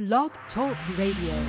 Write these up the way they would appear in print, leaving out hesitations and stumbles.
Blog Talk Radio.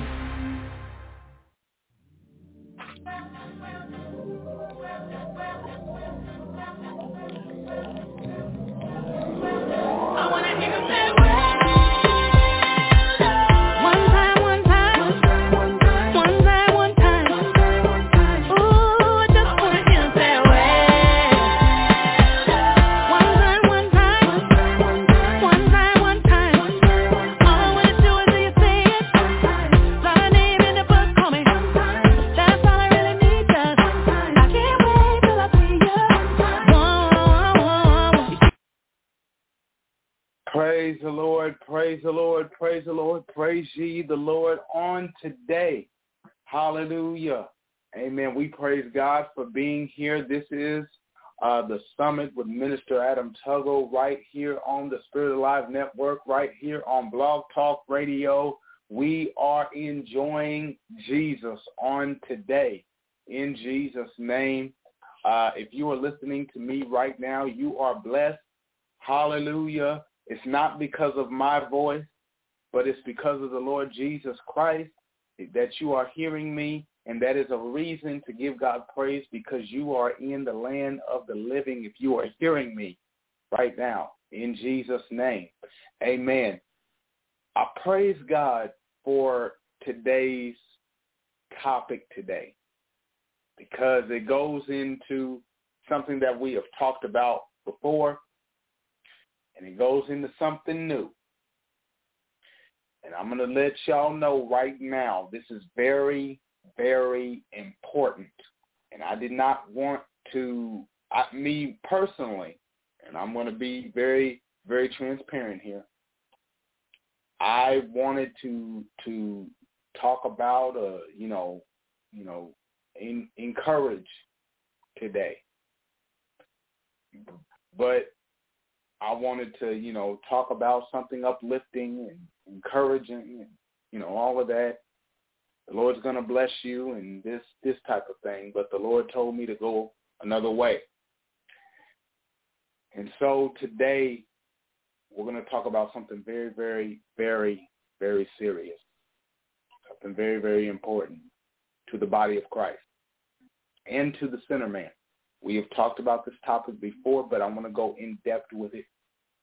Praise the Lord, praise the Lord, praise the Lord, praise ye the Lord on today. Hallelujah. Amen. We praise God for being here. This is the Summit with Minister Adam Tuggle right here on the Spirit Alive Network, right here on Blog Talk Radio. We are enjoying Jesus on today in Jesus' name. If you are listening to me right now, you are blessed. Hallelujah. It's not because of my voice, but it's because of the Lord Jesus Christ that you are hearing me, and that is a reason to give God praise because you are in the land of the living if you are hearing me right now in Jesus' name. Amen. I praise God for today's topic today because it goes into something that we have talked about before, and it goes into something new. And I'm going to let y'all know right now, this is very, very important. And I did not want to, me personally, and I'm going to be very, very transparent here. I wanted to talk about, encourage today. But I wanted to, talk about something uplifting and encouraging and, all of that. The Lord's going to bless you and this type of thing, but the Lord told me to go another way. And so today we're going to talk about something very, very, very, very serious, something very, very important to the body of Christ and to the sinner man. We have talked about this topic before, but I'm going to go in depth with it.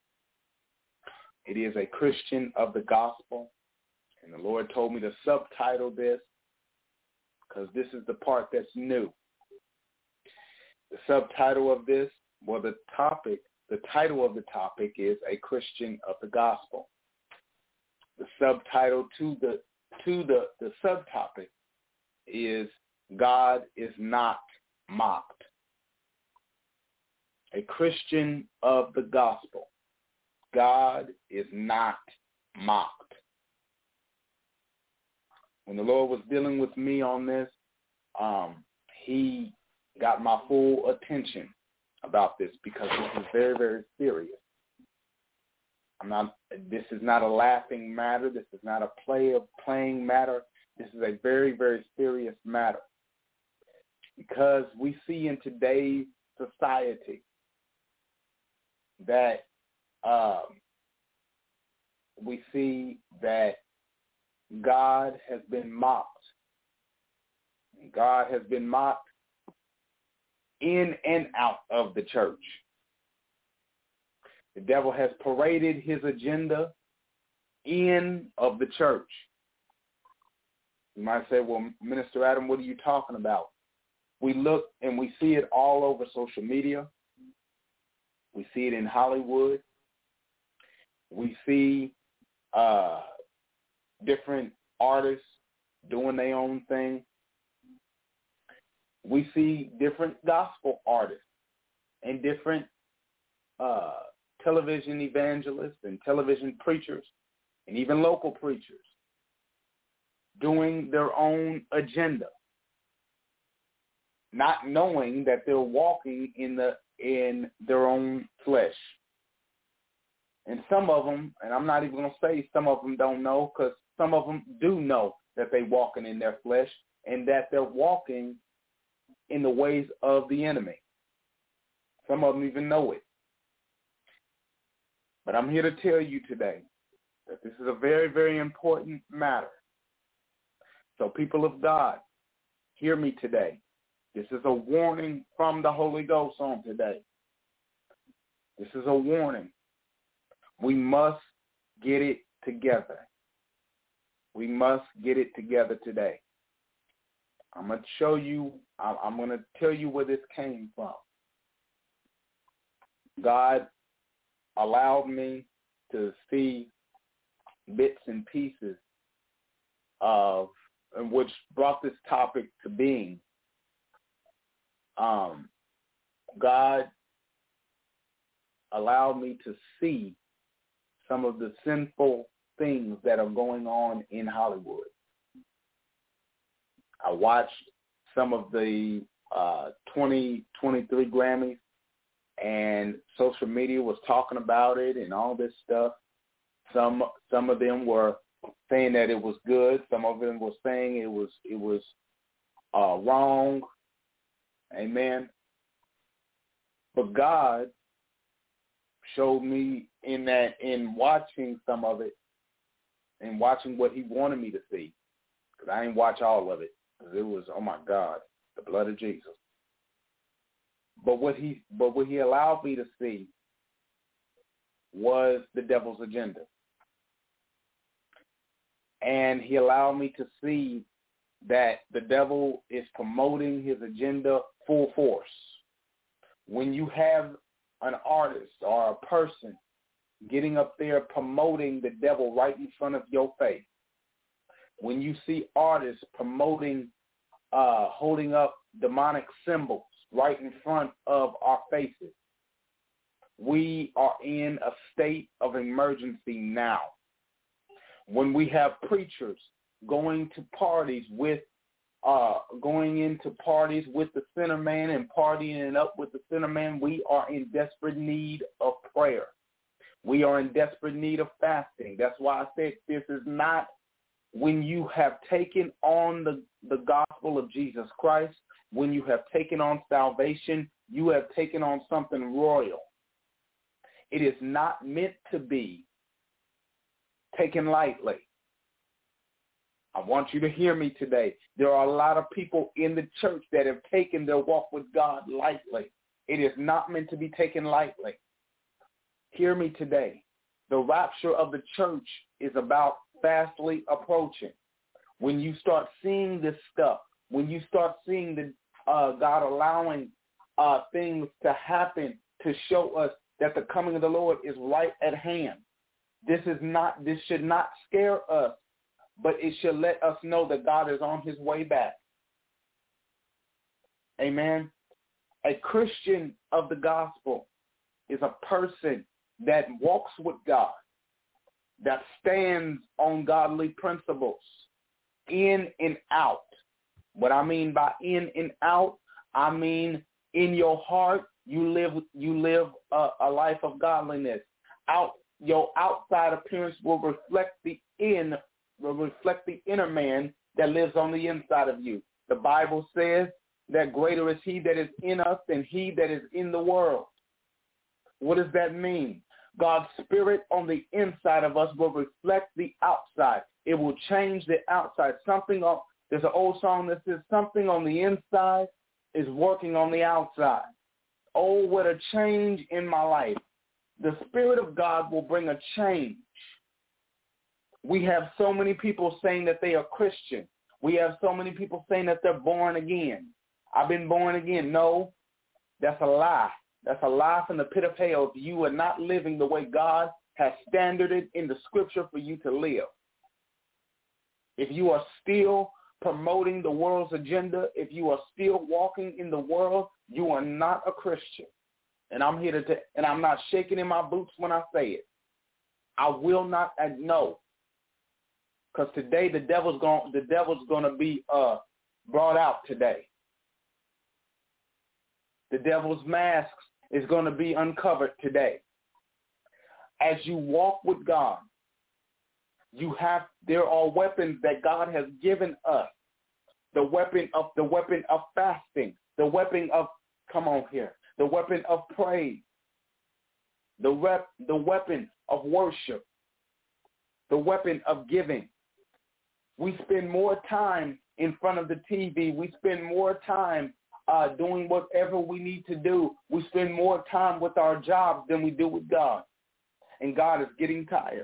It is a Christian of the gospel, and the Lord told me to subtitle this because this is the part that's new. The subtitle of this, the title of the topic is A Christian of the Gospel. The subtitle to the subtopic is God is not mocked. A Christian of the gospel. God is not mocked. When the Lord was dealing with me on this, he got my full attention about this because this is very, very serious. This is not a laughing matter. This is not a playing matter. This is a very, very serious matter because we see in today's society that we see that God has been mocked. God has been mocked in and out of the church. The devil has paraded his agenda in of the church. You might say, well, Minister Adam, what are you talking about? We look and we see it all over social media. We see it in Hollywood. We see different artists doing their own thing. We see different gospel artists and different television evangelists and television preachers and even local preachers doing their own agenda, not knowing that they're walking in their own flesh. And some of them, and I'm not even going to say some of them don't know, because some of them do know that they're walking in their flesh and that they're walking in the ways of the enemy. Some of them even know it. But I'm here to tell you today that this is a very, very important matter. So people of God, hear me today. This is a warning from the Holy Ghost on today. This is a warning. We must get it together. We must get it together today. I'm going to show you, I'm going to tell you where this came from. God allowed me to see bits and pieces of, and which brought this topic to being. God allowed me to see some of the sinful things that are going on in Hollywood. I watched some of the 2023 Grammys, and social media was talking about it and all this stuff. Some of them were saying that it was good. Some of them were saying it was wrong. Amen. But God showed me in watching some of it and watching what he wanted me to see, because I didn't watch all of it, because it was, oh my God, the blood of Jesus. But what he allowed me to see was the devil's agenda. And he allowed me to see that the devil is promoting his agenda full force. When you have an artist or a person getting up there promoting the devil right in front of your face, when you see artists promoting, holding up demonic symbols right in front of our faces, we are in a state of emergency now. When we have preachers going into parties with the sinner man and partying up with the sinner man, we are in desperate need of prayer. We are in desperate need of fasting. That's why I said this is not when you have taken on the gospel of Jesus Christ, when you have taken on salvation, you have taken on something royal. It is not meant to be taken lightly. I want you to hear me today. There are a lot of people in the church that have taken their walk with God lightly. It is not meant to be taken lightly. Hear me today. The rapture of the church is about fastly approaching. When you start seeing this stuff, when you start seeing the God allowing things to happen to show us that the coming of the Lord is right at hand, this should not scare us, but it should let us know that God is on his way back. Amen. A Christian of the gospel is a person that walks with God, that stands on godly principles, in and out. What I mean by in and out, I mean in your heart, you live a life of godliness. Your outside appearance will reflect the inner man that lives on the inside of you. The Bible says that greater is he that is in us than he that is in the world. What does that mean? God's spirit on the inside of us will reflect the outside. It will change the outside. There's an old song that says something on the inside is working on the outside. Oh, what a change in my life. The Spirit of God will bring a change. We have so many people saying that they are Christian. We have so many people saying that they're born again. I've been born again. No, that's a lie. That's a lie from the pit of hell. You are not living the way God has standarded in the scripture for you to live. If you are still promoting the world's agenda, if you are still walking in the world, you are not a Christian. And I'm here and I'm not shaking in my boots when I say it. I will not know. Because today the devil's going to be brought out today. The devil's mask is going to be uncovered today. As you walk with God, there are weapons that God has given us. The weapon of fasting, the weapon of the weapon of praise, the weapon of worship, the weapon of giving. We spend more time in front of the TV. We spend more time doing whatever we need to do. We spend more time with our jobs than we do with God. And God is getting tired.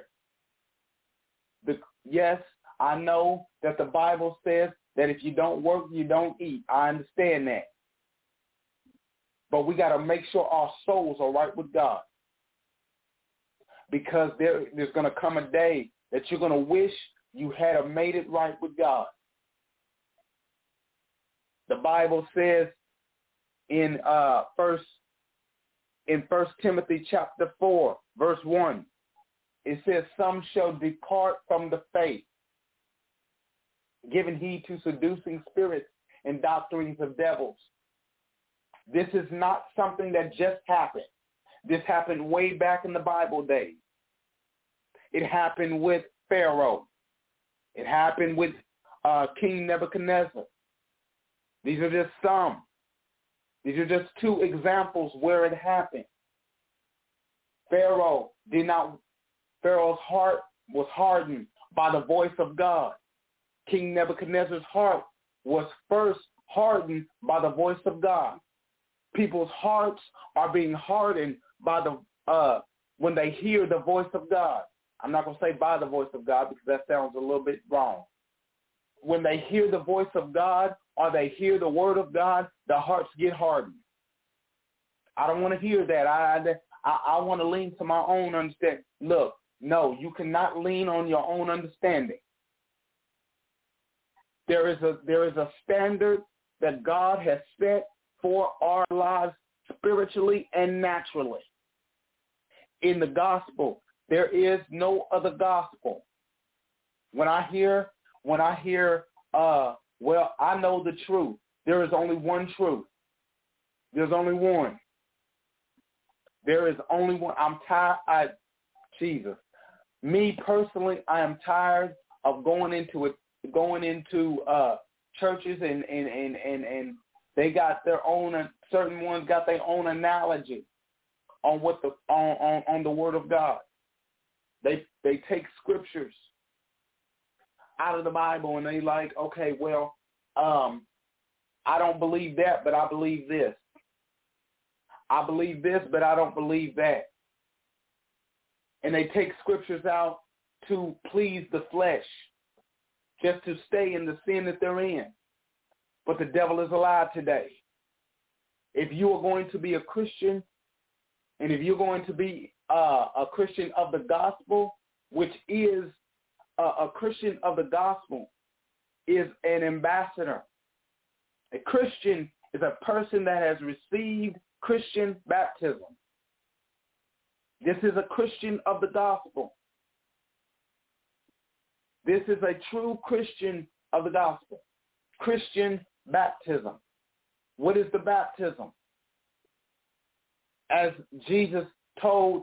Yes, I know that the Bible says that if you don't work, you don't eat. I understand that. But we got to make sure our souls are right with God. Because there's going to come a day that you're going to wish you had made it right with God. The Bible says in 1 Timothy chapter 4, verse 1, it says, some shall depart from the faith, giving heed to seducing spirits and doctrines of devils. This is not something that just happened. This happened way back in the Bible days. It happened with Pharaoh. It happened with King Nebuchadnezzar. These are just some. These are just two examples where it happened. Pharaoh's heart was hardened by the voice of God. King Nebuchadnezzar's heart was first hardened by the voice of God. People's hearts are being hardened by when they hear the voice of God. I'm not going to say by the voice of God because that sounds a little bit wrong. When they hear the voice of God or they hear the word of God, the hearts get hardened. I don't want to hear that. I want to lean to my own understanding. Look, no, you cannot lean on your own understanding. There is a standard that God has set for our lives spiritually and naturally. In the gospel, there is no other gospel. When I hear, well, I know the truth. There is only one truth. There's only one. There is only one. I'm tired. Jesus. Me personally, I am tired of going into churches and they got their own. Certain ones got their own analogy on what on the Word of God. They take scriptures out of the Bible and they like, okay, well, I don't believe that, but I believe this. I believe this, but I don't believe that. And they take scriptures out to please the flesh, just to stay in the sin that they're in. But the devil is alive today. If you are going to be a Christian, and if you're going to be a Christian of the gospel, which is a Christian of the gospel, is an ambassador. A Christian is a person that has received Christian baptism. This is a Christian of the gospel. This is a true Christian of the gospel. Christian baptism. What is the baptism? As Jesus told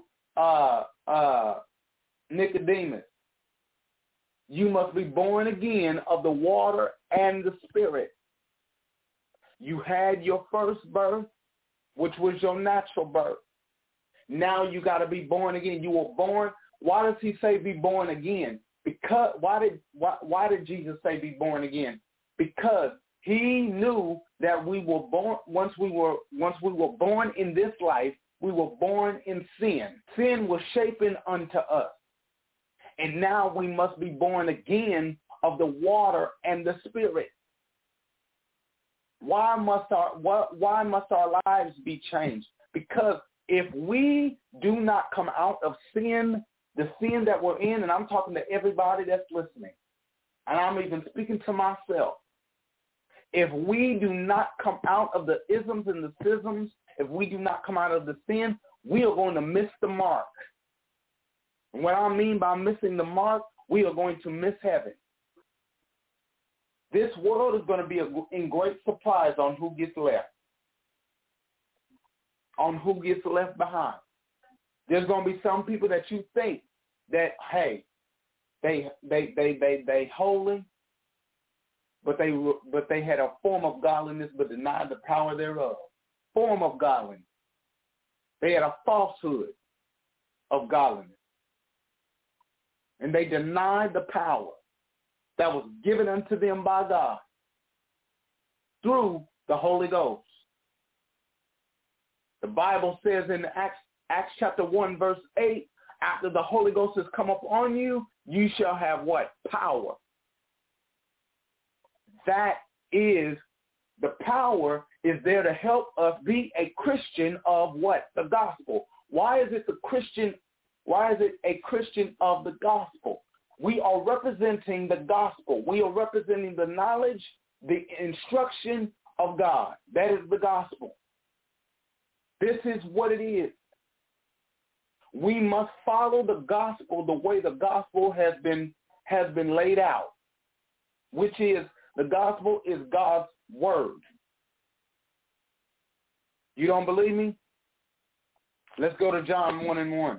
Nicodemus, you must be born again of the water and the Spirit. You had your first birth, which was your natural birth. Now you got to be born again. You were born. Why does he say be born again? Because why did Jesus say be born again? Because he knew that we were born once we were born in this life, we were born in sin. Sin was shaping unto us. And now we must be born again of the water and the Spirit. Why must our lives be changed? Because if we do not come out of sin, the sin that we're in, and I'm talking to everybody that's listening, and I'm even speaking to myself, if we do not come out of the isms and the schisms, if we do not come out of the sin, we are going to miss the mark. And what I mean by missing the mark, we are going to miss heaven. This world is going to be in great surprise on who gets left, on who gets left behind. There's going to be some people that you think that, hey, they holy, but they had a form of godliness but denied the power thereof. Form of godliness. They had a falsehood of godliness. and they denied the power that was given unto them by God through the Holy Ghost. The Bible says in Acts chapter 1, verse 8, after the Holy Ghost has come upon you, you shall have what? Power. That is, the power is there to help us be a Christian of what? The gospel. Why is it a Christian of the gospel? We are representing the gospel. We are representing the knowledge, the instruction of God. That is the gospel. This is what it is. We must follow the gospel the way the gospel has been laid out, which is the gospel is God's word. You don't believe me? Let's go to John 1:1.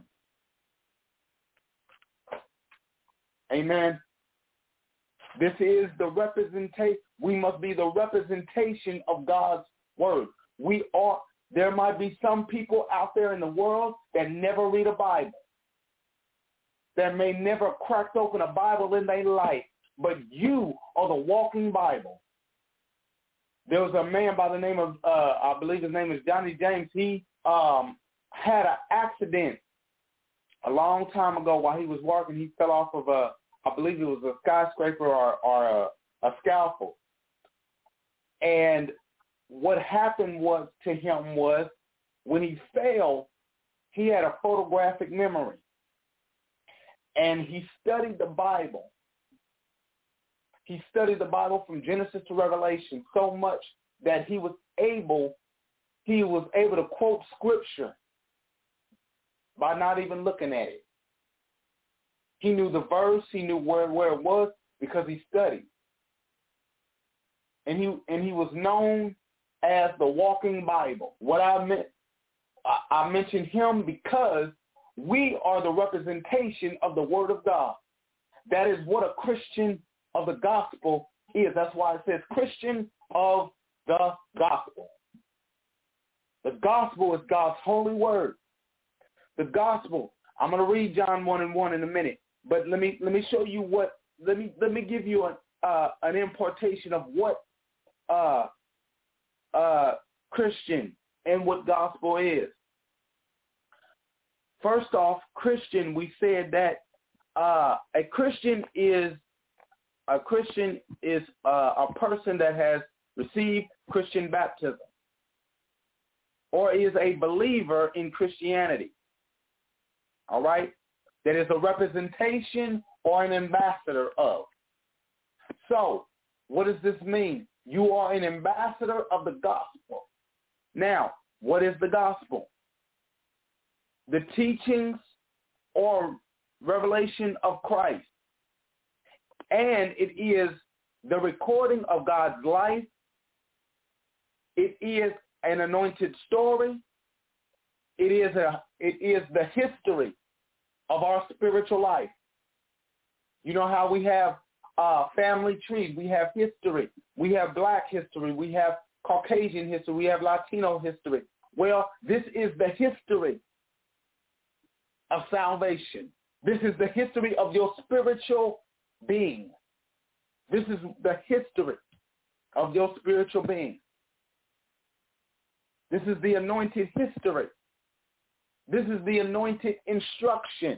Amen. This is the representation. We must be the representation of God's word. There might be some people out there in the world that never read a Bible, that may never cracked open a Bible in their life, but you are the walking Bible. There was a man by the name of, I believe his name is Johnny James. He had an accident a long time ago while he was working. He fell off of I believe it was a skyscraper or a scaffold. And what happened to him was when he fell, he had a photographic memory. And he studied the Bible. He studied the Bible from Genesis to Revelation so much that he was able to quote scripture by not even looking at it. He knew the verse, he knew where it was because he studied. And he was known as the walking Bible. What I mentioned him because we are the representation of the Word of God. That is what a Christian of the gospel is. That's why it says Christian of the gospel. The gospel is God's holy word. The gospel. I'm going to read John 1:1 in a minute, but let me show you what. Let me give you an importation of what Christian and what gospel is. First off, Christian. We said that a Christian is a person that has received Christian baptism or is a believer in Christianity. All right? That is a representation or an ambassador of. So, what does this mean? You are an ambassador of the gospel. Now, what is the gospel? The teachings or revelation of Christ. And it is the recording of God's life. It is an anointed story. It is the history of our spiritual life. You know how we have family trees. We have history. We have black history. We have Caucasian history. We have Latino history. Well, this is the history of salvation. This is the history of your spiritual being. This is the history of your spiritual being. This is the anointed history. This is the anointed instruction.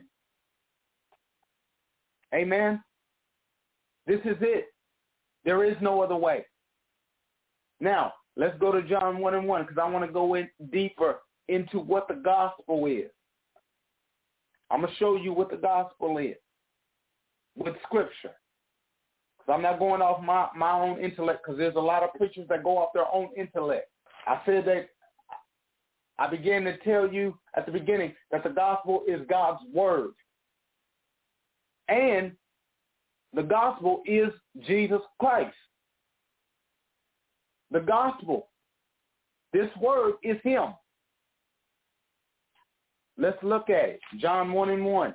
Amen? This is it. There is no other way. Now, let's go to John 1:1 because I want to go in deeper into what the gospel is. I'm going to show you what the gospel is with scripture. Because I'm not going off my own intellect because there's a lot of preachers that go off their own intellect. I said that I began to tell you at the beginning that the gospel is God's word. And the gospel is Jesus Christ. The gospel, this word is him. Let's look at it. John 1:1.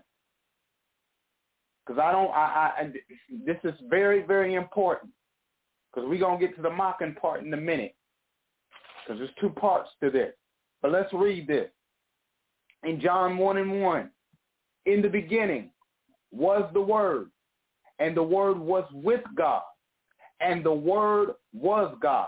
Because this is very, very important. Because we're going to get to the mocking part in a minute. Because there's two parts to this. But let's read this. In John 1:1, in the beginning was the Word, and the Word was with God, and the Word was God.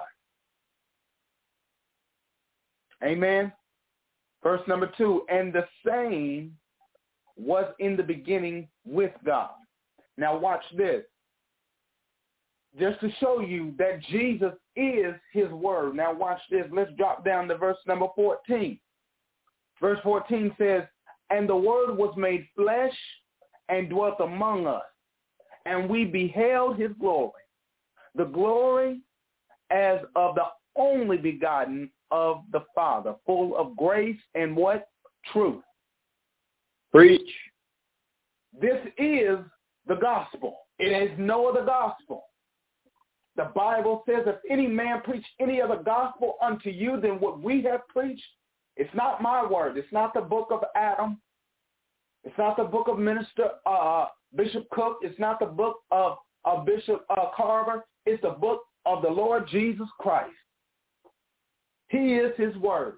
Amen. Verse number 2, and the same was in the beginning with God. Now watch this. Just to show you that Jesus is his Word. Now watch this. Let's drop down to verse number 14. Verse 14 says, and the Word was made flesh and dwelt among us, and we beheld his glory, the glory as of the only begotten of the Father, full of grace and what? Truth. Preach. This is the gospel. It is no other gospel. The Bible says, if any man preach any other gospel unto you than what we have preached, it's not my word. It's not the book of Adam. It's not the book of Bishop Cook. It's not the book of Bishop Carver. It's the book of the Lord Jesus Christ. He is his word.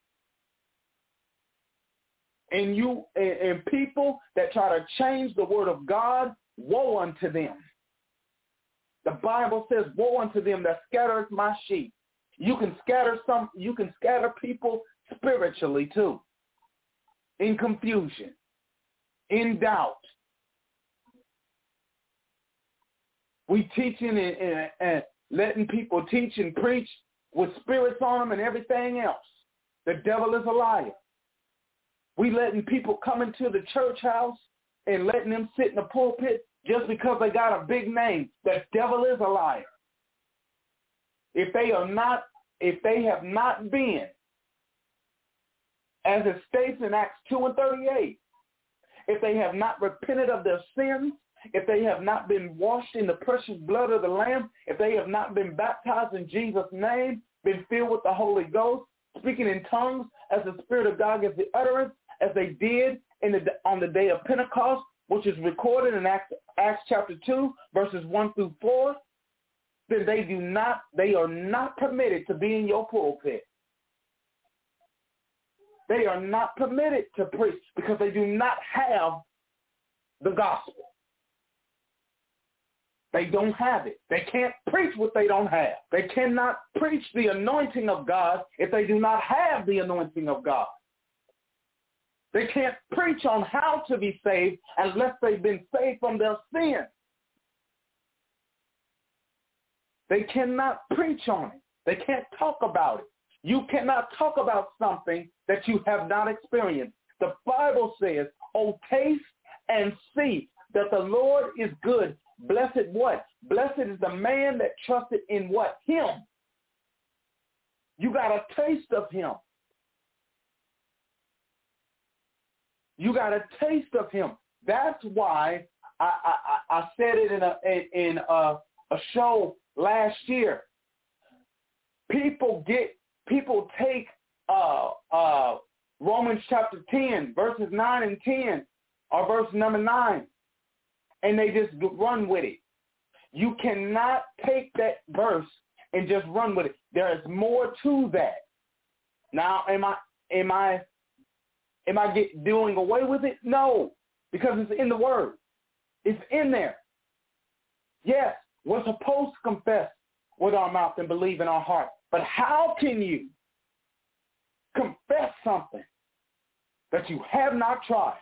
And people that try to change the word of God, woe unto them. The Bible says, woe unto them that scattereth my sheep. You can scatter people spiritually too. In confusion. In doubt. We teaching and letting people teach and preach with spirits on them and everything else. The devil is a liar. We letting people come into the church house and letting them sit in the pulpit just because they got a big name. The devil is a liar. If they have not been, as it states in Acts 2:38, if they have not repented of their sins, if they have not been washed in the precious blood of the Lamb, if they have not been baptized in Jesus' name, been filled with the Holy Ghost, speaking in tongues as the Spirit of God gives the utterance, as they did on the day of Pentecost, which is recorded in Acts chapter 2, verses 1 through 4, then they are not permitted to be in your pulpit. They are not permitted to preach because they do not have the gospel. They don't have it. They can't preach what they don't have. They cannot preach the anointing of God if they do not have the anointing of God. They can't preach on how to be saved unless they've been saved from their sins. They cannot preach on it. They can't talk about it. You cannot talk about something that you have not experienced. The Bible says, oh, taste and see that the Lord is good. Blessed what? Blessed is the man that trusted in what? Him. You got a taste of him. You got a taste of him. That's why I said it in a show last year. People take Romans chapter 10, verses 9 and 10, or verse number 9, and they just run with it. You cannot take that verse and just run with it. There is more to that. Now, am I doing away with it? No, because it's in the Word. It's in there. Yes, we're supposed to confess with our mouth and believe in our heart. But how can you confess something that you have not tried?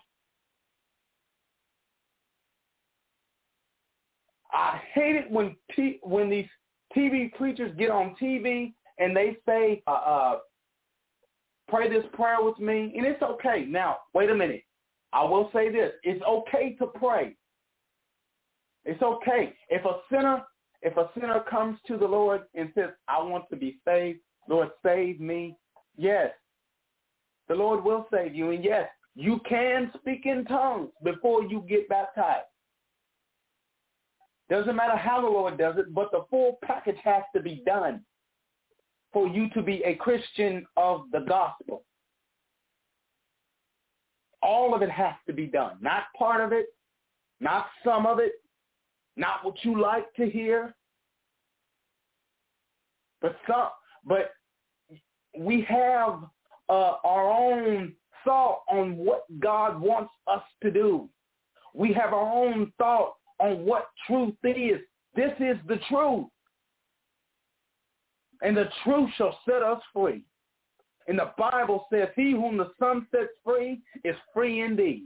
I hate it when these TV preachers get on TV and they say, pray this prayer with me, and it's okay. Now, wait a minute. I will say this. It's okay to pray. It's okay. If a sinner comes to the Lord and says, I want to be saved, Lord, save me, yes, the Lord will save you. And yes, you can speak in tongues before you get baptized. Doesn't matter how the Lord does it, but the full package has to be done for you to be a Christian of the gospel. All of it has to be done. Not part of it, not some of it, not what you like to hear. But we have our own thought on what God wants us to do. We have our own thought on what truth is. This is the truth. And the truth shall set us free. And the Bible says, he whom the Son sets free is free indeed.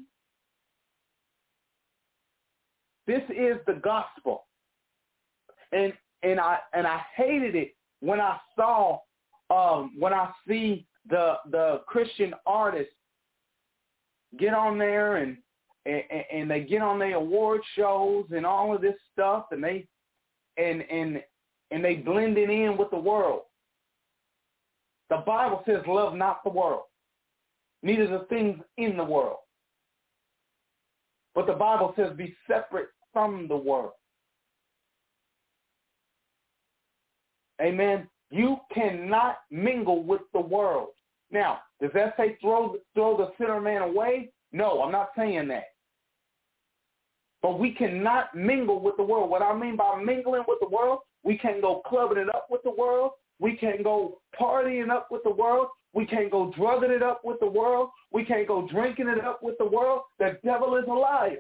This is the gospel. And I hated it when I saw see the Christian artists get on there and they get on their award shows and all of this stuff, and they blend it in with the world. The Bible says, love not the world, neither the things in the world. But the Bible says, be separate from the world. Amen. You cannot mingle with the world. Now, does that say throw the sinner man away? No, I'm not saying that. But we cannot mingle with the world. What I mean by mingling with the world, we can't go clubbing it up with the world. We can't go partying up with the world. We can't go drugging it up with the world. We can't go drinking it up with the world. The devil is a liar.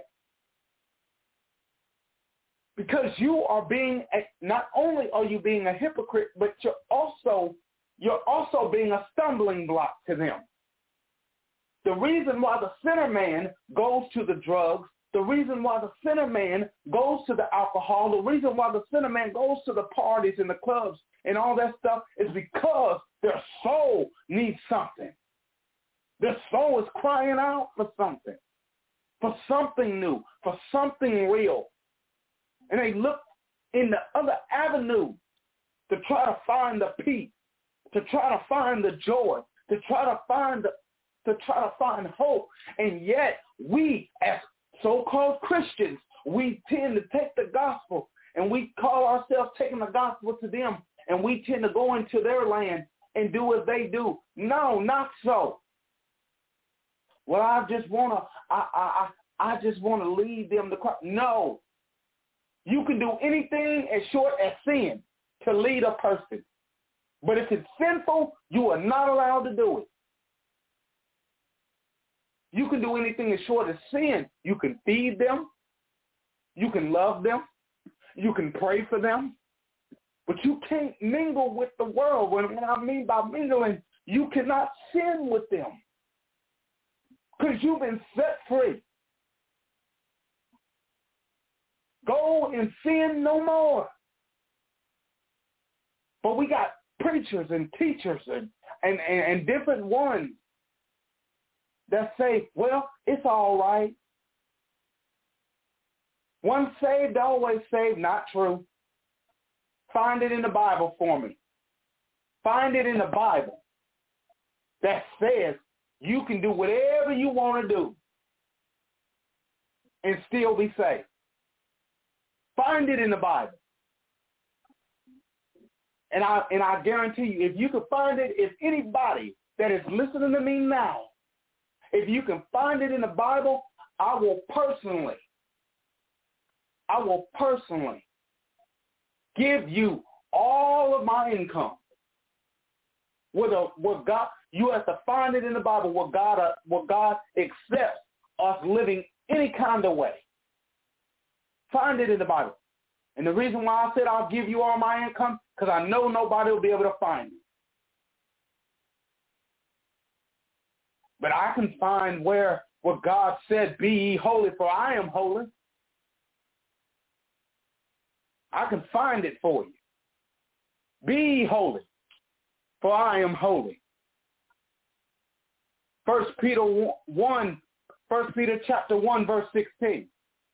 Because you are not only are you being a hypocrite, but you're also being a stumbling block to them. The reason why the sinner man goes to the drugs, the reason why the sinner man goes to the alcohol, the reason why the sinner man goes to the parties and the clubs and all that stuff is because their soul needs something. Their soul is crying out for something new, for something real. And they look in the other avenue to try to find the peace, to try to find the joy, to try to find hope. And yet we, as so-called Christians, we tend to take the gospel and we call ourselves taking the gospel to them, and we tend to go into their land and do as they do. No, not so. Well, I just want to lead them to Christ. No. You can do anything as short as sin to lead a person. But if it's sinful, you are not allowed to do it. You can do anything as short as sin. You can feed them. You can love them. You can pray for them. But you can't mingle with the world. What I mean by mingling, you cannot sin with them. Because you've been set free. Go and sin no more. But we got preachers and teachers and different ones that say, well, it's all right. Once saved, always saved. Not true. Find it in the Bible for me. Find it in the Bible that says you can do whatever you want to do and still be saved. Find it in the Bible. And I guarantee you, if you can find it, if anybody that is listening to me now, if you can find it in the Bible, I will personally give you all of my income. What God, you have to find it in the Bible where God accepts us living any kind of way. Find it in the Bible. And the reason why I said I'll give you all my income, because I know nobody will be able to find it. But I can find where God said, be ye holy, for I am holy. I can find it for you. Be ye holy, for I am holy. 1 Peter chapter 1, verse 16.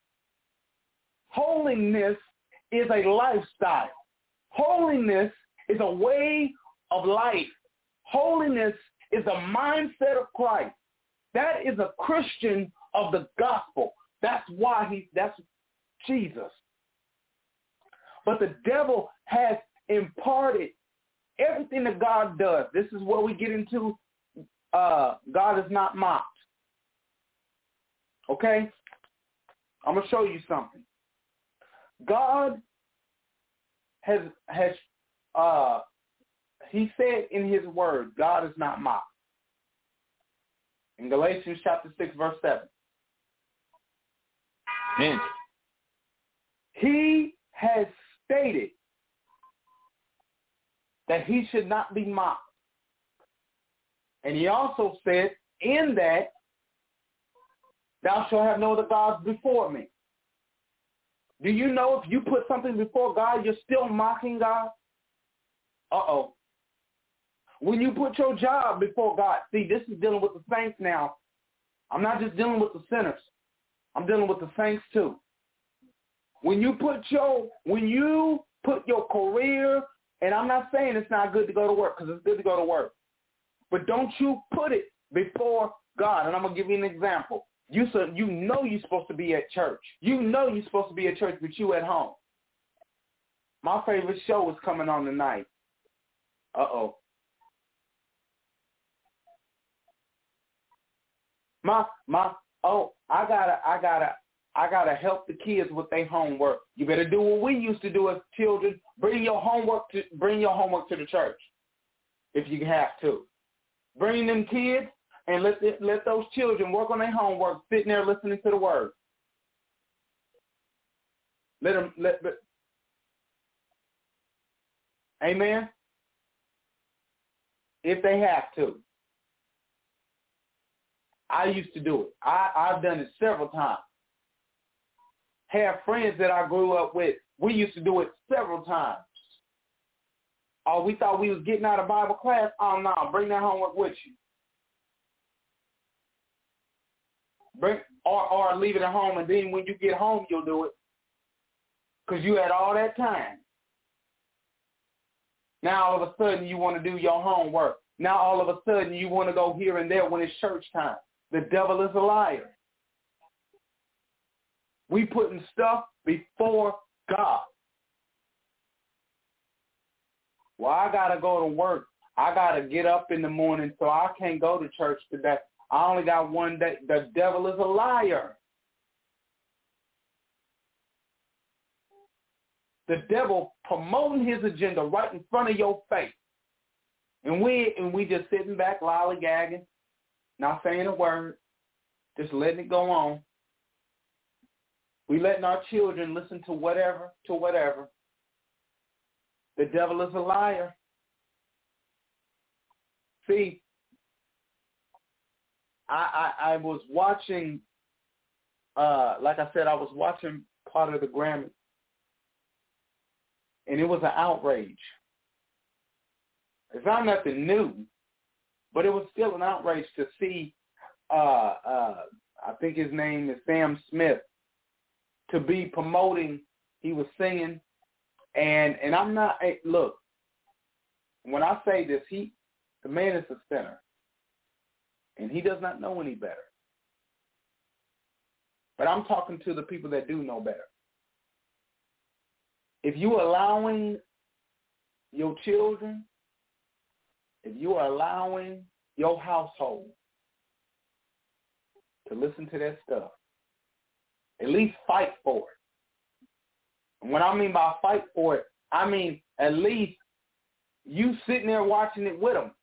Holiness is a lifestyle. Holiness is a way of life. Holiness is a mindset of Christ. That is a Christian of the gospel. That's Jesus. But the devil has imparted everything that God does. This is where we get into God is not mocked. Okay? I'm going to show you something. God has he said in his word, God is not mocked. In Galatians chapter 6, verse 7. Amen. He has stated that he should not be mocked. And he also said, in that, thou shalt have no other gods before me. Do you know if you put something before God, you're still mocking God? Uh-oh. When you put your job before God, see, this is dealing with the saints now. I'm not just dealing with the sinners. I'm dealing with the saints too. When you put your career, and I'm not saying it's not good to go to work, because it's good to go to work, but don't you put it before God. And I'm going to give you an example. You know you're supposed to be at church. You know you're supposed to be at church, but you at home. My favorite show is coming on tonight. Uh-oh. I gotta help the kids with their homework. You better do what we used to do as children. Bring your homework to the church if you have to. Bring them kids and let those children work on their homework, sitting there listening to the word. Amen. If they have to. I used to do it. I've done it several times. Have friends that I grew up with. We used to do it several times. Oh, we thought we was getting out of Bible class. Oh, no, bring that homework with you. Or leave it at home, and then when you get home, you'll do it. Because you had all that time. Now all of a sudden you want to do your homework. Now all of a sudden you want to go here and there when it's church time. The devil is a liar. We putting stuff before God. Well, I got to go to work. I got to get up in the morning, so I can't go to church today. I only got one day. The devil is a liar. The devil promoting his agenda right in front of your face. And we just sitting back lollygagging, not saying a word, just letting it go on. We letting our children listen to whatever. The devil is a liar. See, I was watching, like I said, I was watching part of the Grammy, and it was an outrage. It's not nothing new, but it was still an outrage to see, I think his name is Sam Smith, to be promoting, he was singing, and I'm not, hey, look, when I say this, the man is a sinner, and he does not know any better. But I'm talking to the people that do know better. If you're allowing your children, if you are allowing your household to listen to that stuff, at least fight for it. And what I mean by fight for it, I mean at least you sitting there watching it with them.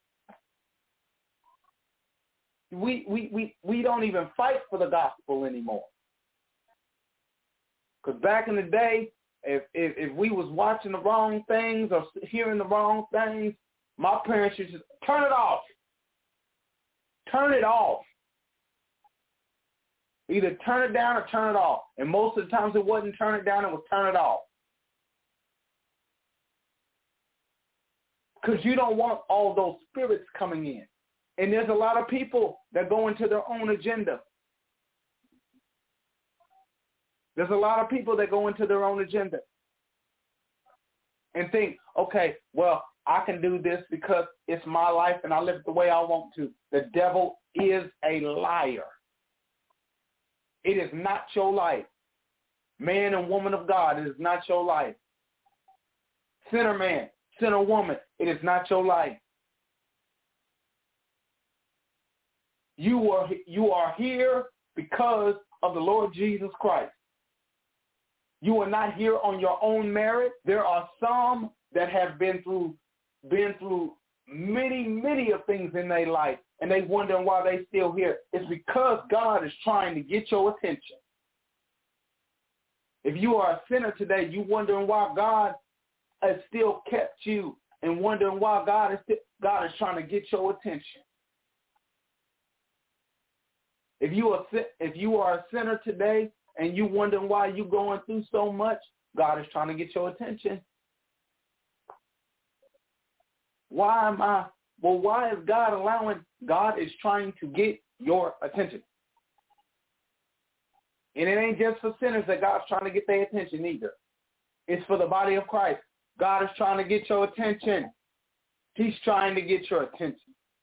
We don't even fight for the gospel anymore. Because back in the day, if we was watching the wrong things or hearing the wrong things, my parents used to turn it off. Turn it off. Either turn it down or turn it off. And most of the times it wasn't turn it down, it was turn it off. Because you don't want all those spirits coming in. And there's a lot of people that go into their own agenda. There's a lot of people that go into their own agenda and think, okay, well, I can do this because it's my life and I live the way I want to. The devil is a liar. It is not your life. Man and woman of God, it is not your life. Sinner man, sinner woman, it is not your life. You are here because of the Lord Jesus Christ. You are not here on your own merit. There are some that have been through many of things in their life, and they wondering why they still here. It's because God is trying to get your attention. If you are a sinner today, you wondering why God has still kept you and wondering why God is trying to get your attention. If you are a sinner today and you wondering why you're going through so much, God is trying to get your attention. Why is God allowing? God is trying to get your attention. And it ain't just for sinners that God's trying to get their attention either. It's for the body of Christ. God is trying to get your attention. He's trying to get your attention.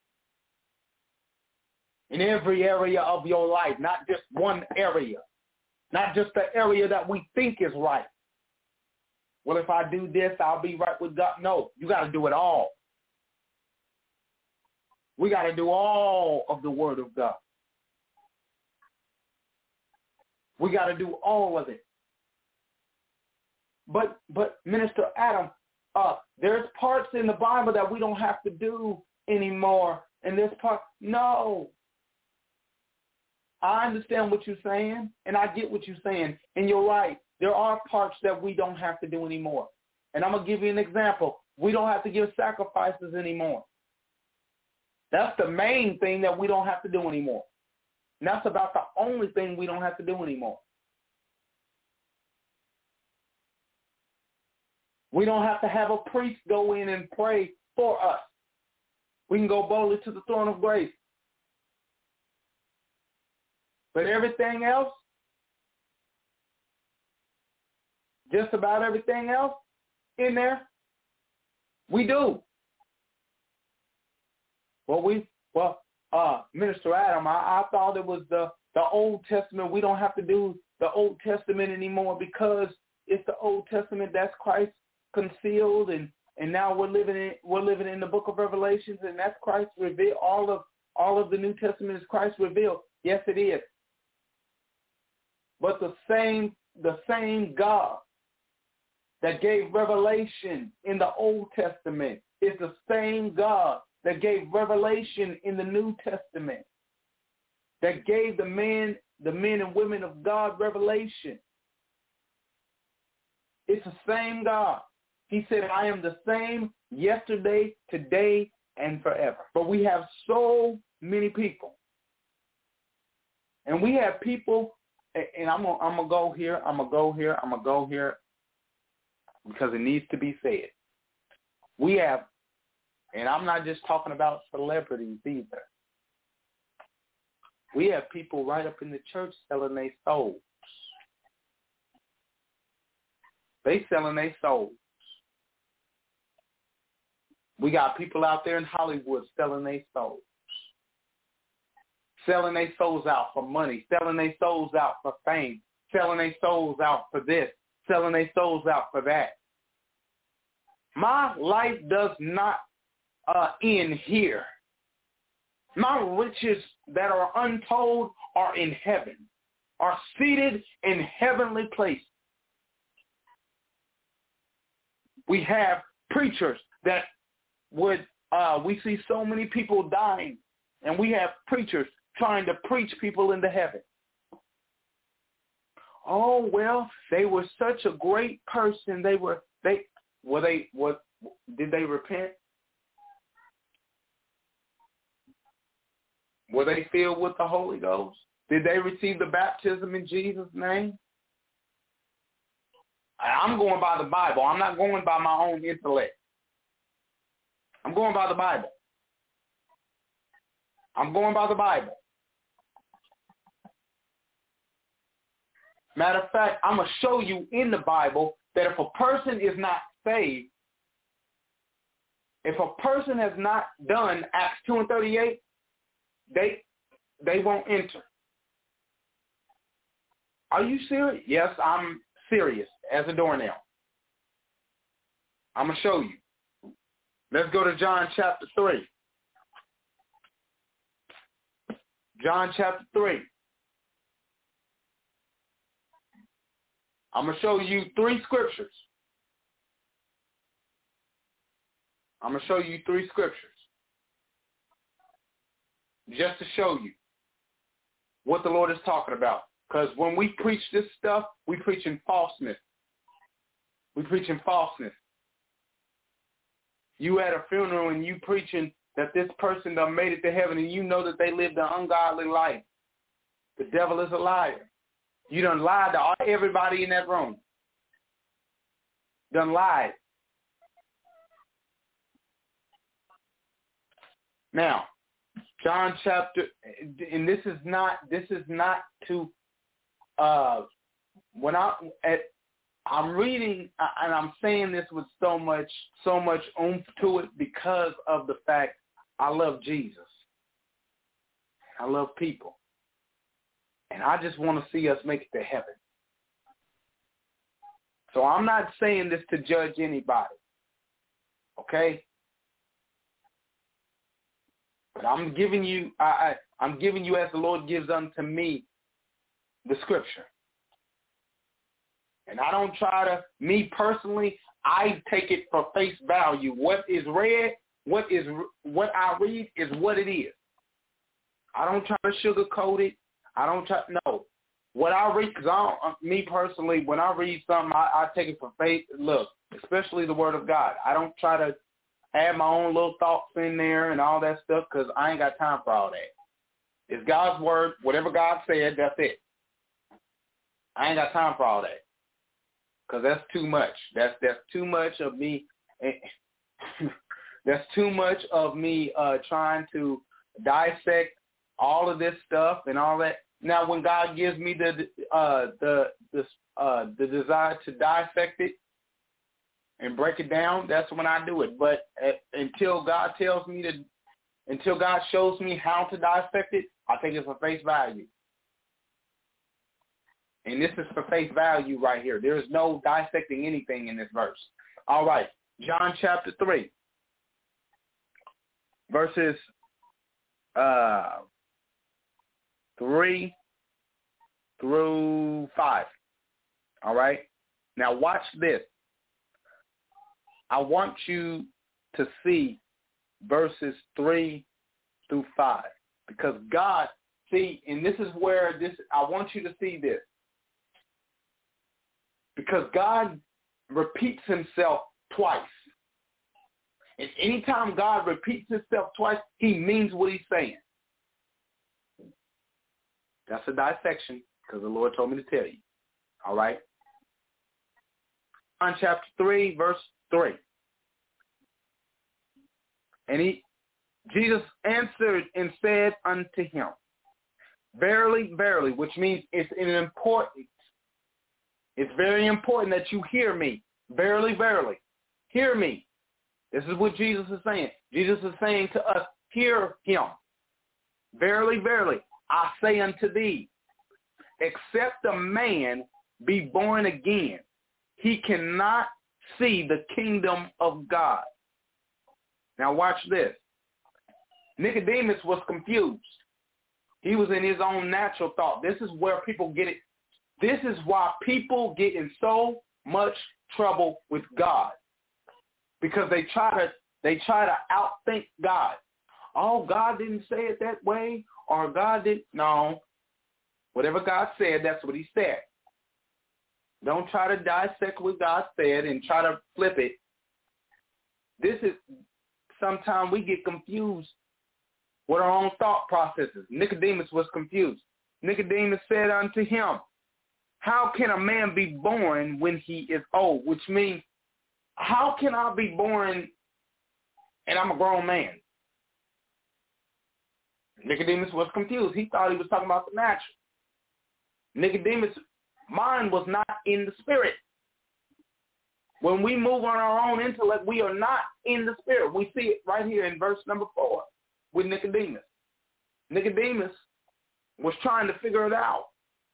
In every area of your life, not just one area. Not just the area that we think is right. Well, if I do this, I'll be right with God. No, you got to do it all. We got to do all of the Word of God. We got to do all of it. But Minister Adam, there's parts in the Bible that we don't have to do anymore. And this part, no. I understand what you're saying, and I get what you're saying. And you're right. There are parts that we don't have to do anymore. And I'm going to give you an example. We don't have to give sacrifices anymore. That's the main thing that we don't have to do anymore. And that's about the only thing we don't have to do anymore. We don't have to have a priest go in and pray for us. We can go boldly to the throne of grace. But everything else, just about everything else in there, we do. Minister Adam, I thought it was the Old Testament. We don't have to do the Old Testament anymore because it's the Old Testament that's Christ concealed, and now we're living in the book of Revelations, and that's Christ revealed. All of the New Testament is Christ revealed. Yes, it is. But the same God that gave revelation in the Old Testament is the same God that gave revelation in the New Testament, that gave the men and women of God revelation. It's the same God. He said, I am the same yesterday, today, and forever. But we have so many people. And we have people, and I'm gonna go here because it needs to be said. We have, and I'm not just talking about celebrities either. We have people right up in the church selling their souls. They selling their souls. We got people out there in Hollywood selling their souls. Selling their souls out for money. Selling their souls out for fame. Selling their souls out for this. Selling their souls out for that. My life does not end here. My riches that are untold are in heaven, are seated in heavenly places. We have preachers that we see so many people dying, and we have preachers trying to preach people into heaven. Oh, well, they were such a great person. Did they repent? Were they filled with the Holy Ghost? Did they receive the baptism in Jesus' name? I'm going by the Bible. I'm not going by my own intellect. I'm going by the Bible. I'm going by the Bible. Matter of fact, I'm going to show you in the Bible that if a person is not saved, if a person has not done Acts 2:38, they won't enter. Are you serious? Yes, I'm serious as a doornail. I'm going to show you. Let's go to John chapter 3. John chapter 3. I'm going to show you 3 scriptures. I'm going to show you 3 scriptures. Just to show you what the Lord is talking about. Because when we preach this stuff, we preaching falseness. We preaching falseness. You at a funeral and you preaching that this person done made it to heaven and you know that they lived an ungodly life. The devil is a liar. You done lied to everybody in that room. Done lied. Now, John chapter, and this is not to, when I'm reading, and I'm saying this with so much oomph to it because of the fact I love Jesus. I love people. And I just want to see us make it to heaven. So I'm not saying this to judge anybody. Okay? But I'm giving you, I'm giving you as the Lord gives unto me the scripture. And I don't try to, me personally, I take it for face value. What is read, what I read is what it is. I don't try to sugarcoat it. I don't try, no. What I read, because me personally, when I read something, I take it for faith. Look, especially the Word of God. I don't try to add my own little thoughts in there and all that stuff because I ain't got time for all that. It's God's Word. Whatever God said, that's it. I ain't got time for all that because that's too much. That's too much of me. That's too much of me trying to dissect all of this stuff and all that. Now, when God gives me the desire to dissect it and break it down, that's when I do it. But until God shows me how to dissect it, I take it for face value. And this is for face value right here. There is no dissecting anything in this verse. All right, John chapter 3, verses 3 through 5. All right? Now watch this. I want you to see verses 3 through 5. Because God, see, and this is where I want you to see this. Because God repeats himself twice. And anytime God repeats himself twice, he means what he's saying. That's a dissection because the Lord told me to tell you. All right? John chapter 3, verse 3. And Jesus answered and said unto him, verily, verily, which means it's very important that you hear me. Verily, verily, hear me. This is what Jesus is saying. Jesus is saying to us, hear him. Verily, verily, I say unto thee, except a man be born again, he cannot see the kingdom of God. Now watch this. Nicodemus was confused. He was in his own natural thought. This is where people get it. This is why people get in so much trouble with God. Because they try to outthink God. Oh, God didn't say it that way, or God didn't. No. Whatever God said, that's what he said. Don't try to dissect what God said and try to flip it. This is, sometimes we get confused with our own thought processes. Nicodemus was confused. Nicodemus said unto him, how can a man be born when he is old? Which means, how can I be born and I'm a grown man? Nicodemus was confused. He thought he was talking about the natural. Nicodemus' mind was not in the spirit. When we move on our own intellect, we are not in the spirit. We see it right here in verse number 4 with Nicodemus. Nicodemus was trying to figure it out.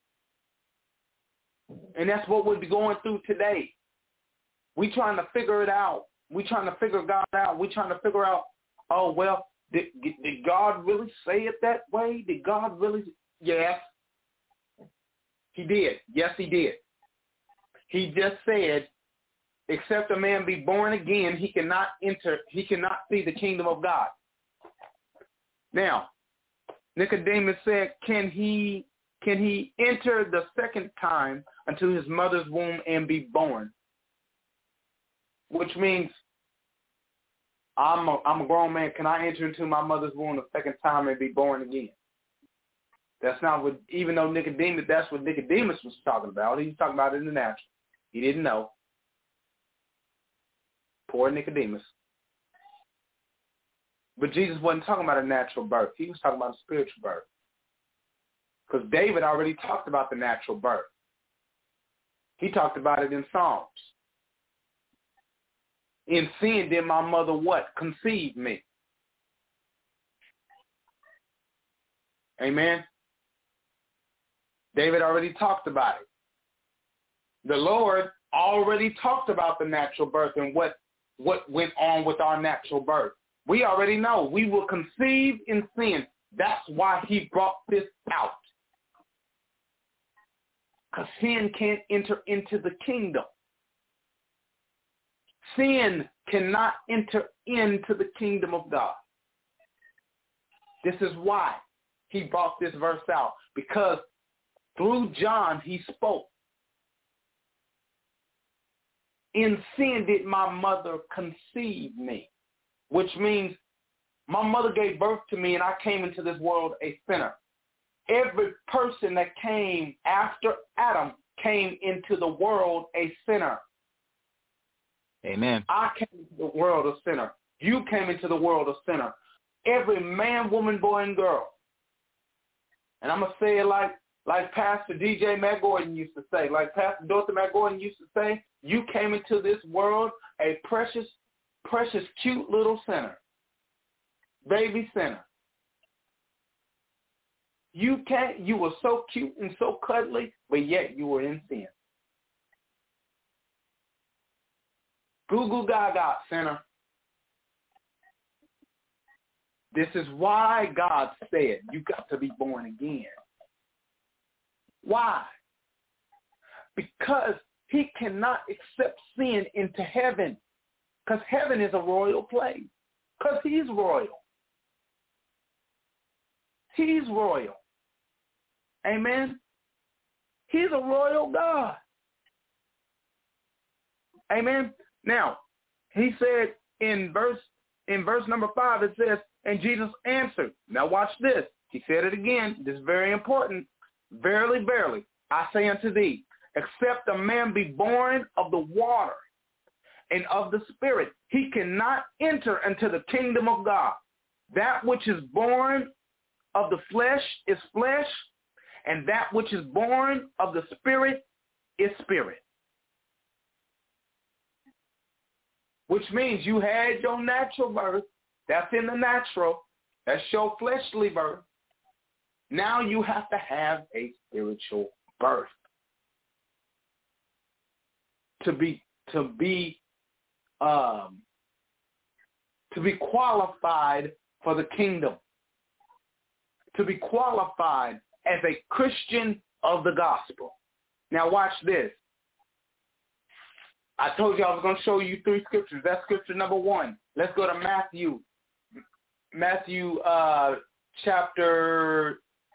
And that's what we'll be going through today. We trying to figure it out. We trying to figure God out. We trying to figure out, oh, well, did God really say it that way? Did God really? Yes, he did. Yes, he did. He just said, except a man be born again, he cannot see the kingdom of God. Now, Nicodemus said, can he can he enter the second time into his mother's womb and be born? Which means I'm a grown man. Can I enter into my mother's womb the second time and be born again? That's not what, even though Nicodemus, that's what Nicodemus was talking about. He was talking about it in the natural. He didn't know. Poor Nicodemus. But Jesus wasn't talking about a natural birth. He was talking about a spiritual birth. Because David already talked about the natural birth. He talked about it in Psalms. In sin did my mother what? Conceive me. Amen. David already talked about it. The Lord already talked about the natural birth and what went on with our natural birth. We already know we will conceive in sin. That's why he brought this out. Because sin can't enter into the kingdom. Sin cannot enter into the kingdom of God. This is why he brought this verse out. Because through John he spoke. In sin did my mother conceive me. Which means my mother gave birth to me and I came into this world a sinner. Every person that came after Adam came into the world a sinner. Amen. I came into the world a sinner. You came into the world a sinner. Every man, woman, boy, and girl. And I'm going to say it like Pastor DJ Matt Gordon used to say, like Pastor Dorothy Matt Gordon used to say, you came into this world a precious, precious, cute little sinner. Baby sinner. You were so cute and so cuddly, but yet you were in sin. Goo goo gaga, sinner. This is why God said you got to be born again. Why? Because he cannot accept sin into heaven. Because heaven is a royal place. Because he's royal. He's royal. Amen? He's a royal God. Amen? Now, he said in verse number 5, it says, and Jesus answered. Now watch this. He said it again. This is very important. Verily, verily, I say unto thee, except a man be born of the water and of the Spirit, he cannot enter into the kingdom of God. That which is born of the flesh is flesh, and that which is born of the Spirit is spirit. Which means you had your natural birth. That's in the natural. That's your fleshly birth. Now you have to have a spiritual birth to be qualified for the kingdom, to be qualified as a Christian of the gospel. Now watch this. I told you I was going to show you 3 scriptures. That's scripture number 1. Let's go to Matthew chapter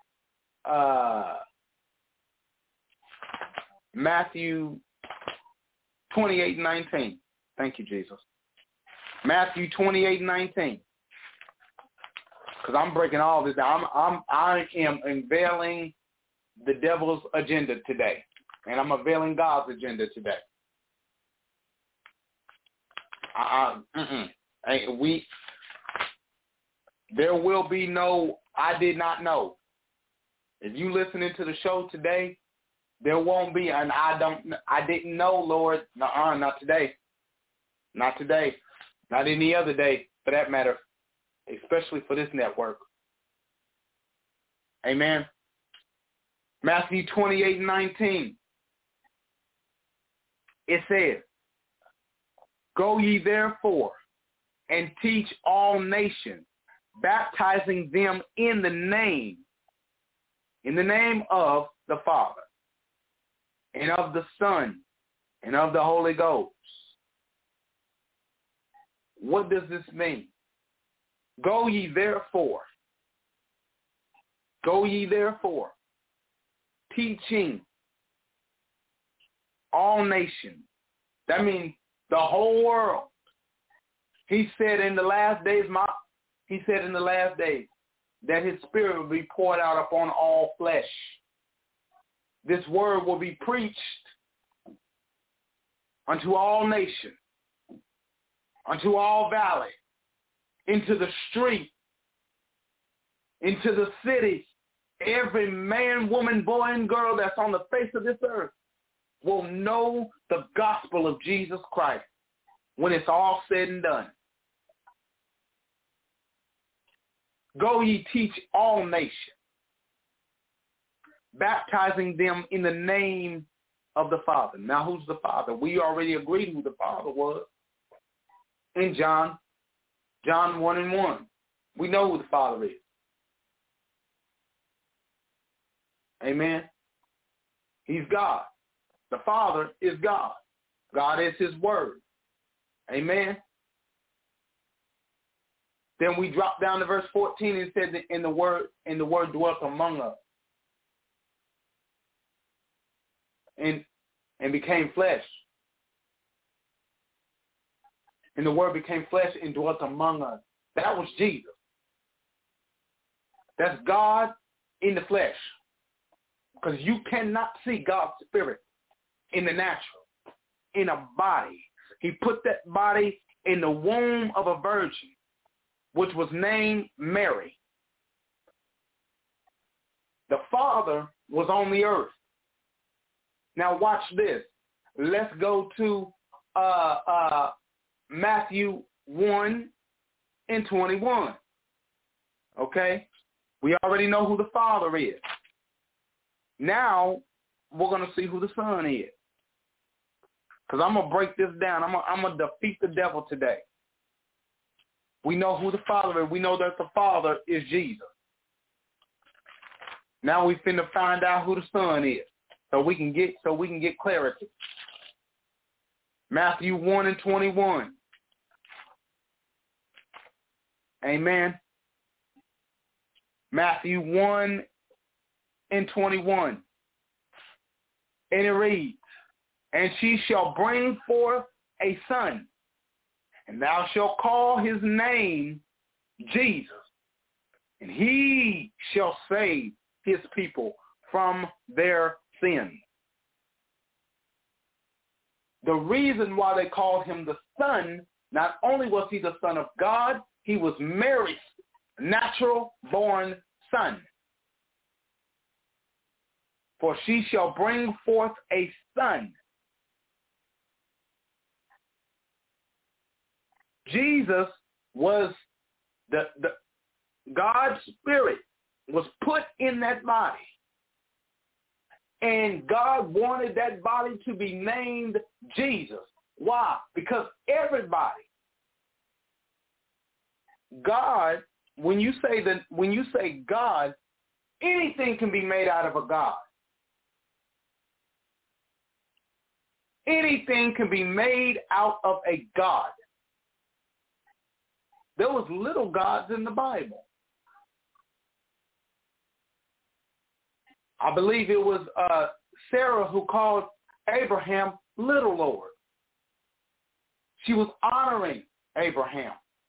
Matthew 28:19. Thank you, Jesus. Matthew 28:19. Because I'm breaking all this down. I am unveiling the devil's agenda today, and I'm unveiling God's agenda today. There will be no I did not know. If you listening to the show today, there won't be an I didn't know, Lord. Not today. Not today. Not any other day, for that matter, especially for this network. Amen. Matthew 28:19. It says, go ye therefore and teach all nations, baptizing them in the name of the Father, and of the Son, and of the Holy Ghost. What does this mean? Go ye therefore. Go ye therefore. teaching all nations. That means the whole world. He said in the last days that his spirit will be poured out upon all flesh. This word will be preached unto all nations, unto all valley, into the street, into the cities. Every man, woman, boy, and girl that's on the face of this earth will know the gospel of Jesus Christ when it's all said and done. Go ye teach all nations, baptizing them in the name of the Father. Now, who's the Father? We already agreed who the Father was in John 1:1. We know who the Father is. Amen. He's God. The Father is God. God is his word. Amen. Then we drop down to verse 14 and said that in the word dwelt among us. And became flesh. And the word became flesh and dwelt among us. That was Jesus. That's God in the flesh. Because you cannot see God's spirit in the natural, in a body. He put that body in the womb of a virgin, which was named Mary. The Father was on the earth. Now watch this. Let's go to Matthew 1:21. Okay? We already know who the Father is. Now we're going to see who the Son is. Because I'm going to break this down. I'm going to defeat the devil today. We know who the Father is. We know that the Father is Jesus. Now we finna find out who the Son is. So we can get clarity. Matthew 1:21. Amen. Matthew 1:21. And it reads, and she shall bring forth a son, and thou shalt call his name Jesus, and he shall save his people from their sins. The reason why they called him the Son, not only was he the Son of God, he was Mary's natural-born son. For she shall bring forth a son. Jesus was the God's Spirit was put in that body. And God wanted that body to be named Jesus. Why? Because everybody, God, when you say God, anything can be made out of a God. Anything can be made out of a God. There was little gods in the Bible. I believe it was Sarah who called Abraham little Lord. She was honoring Abraham.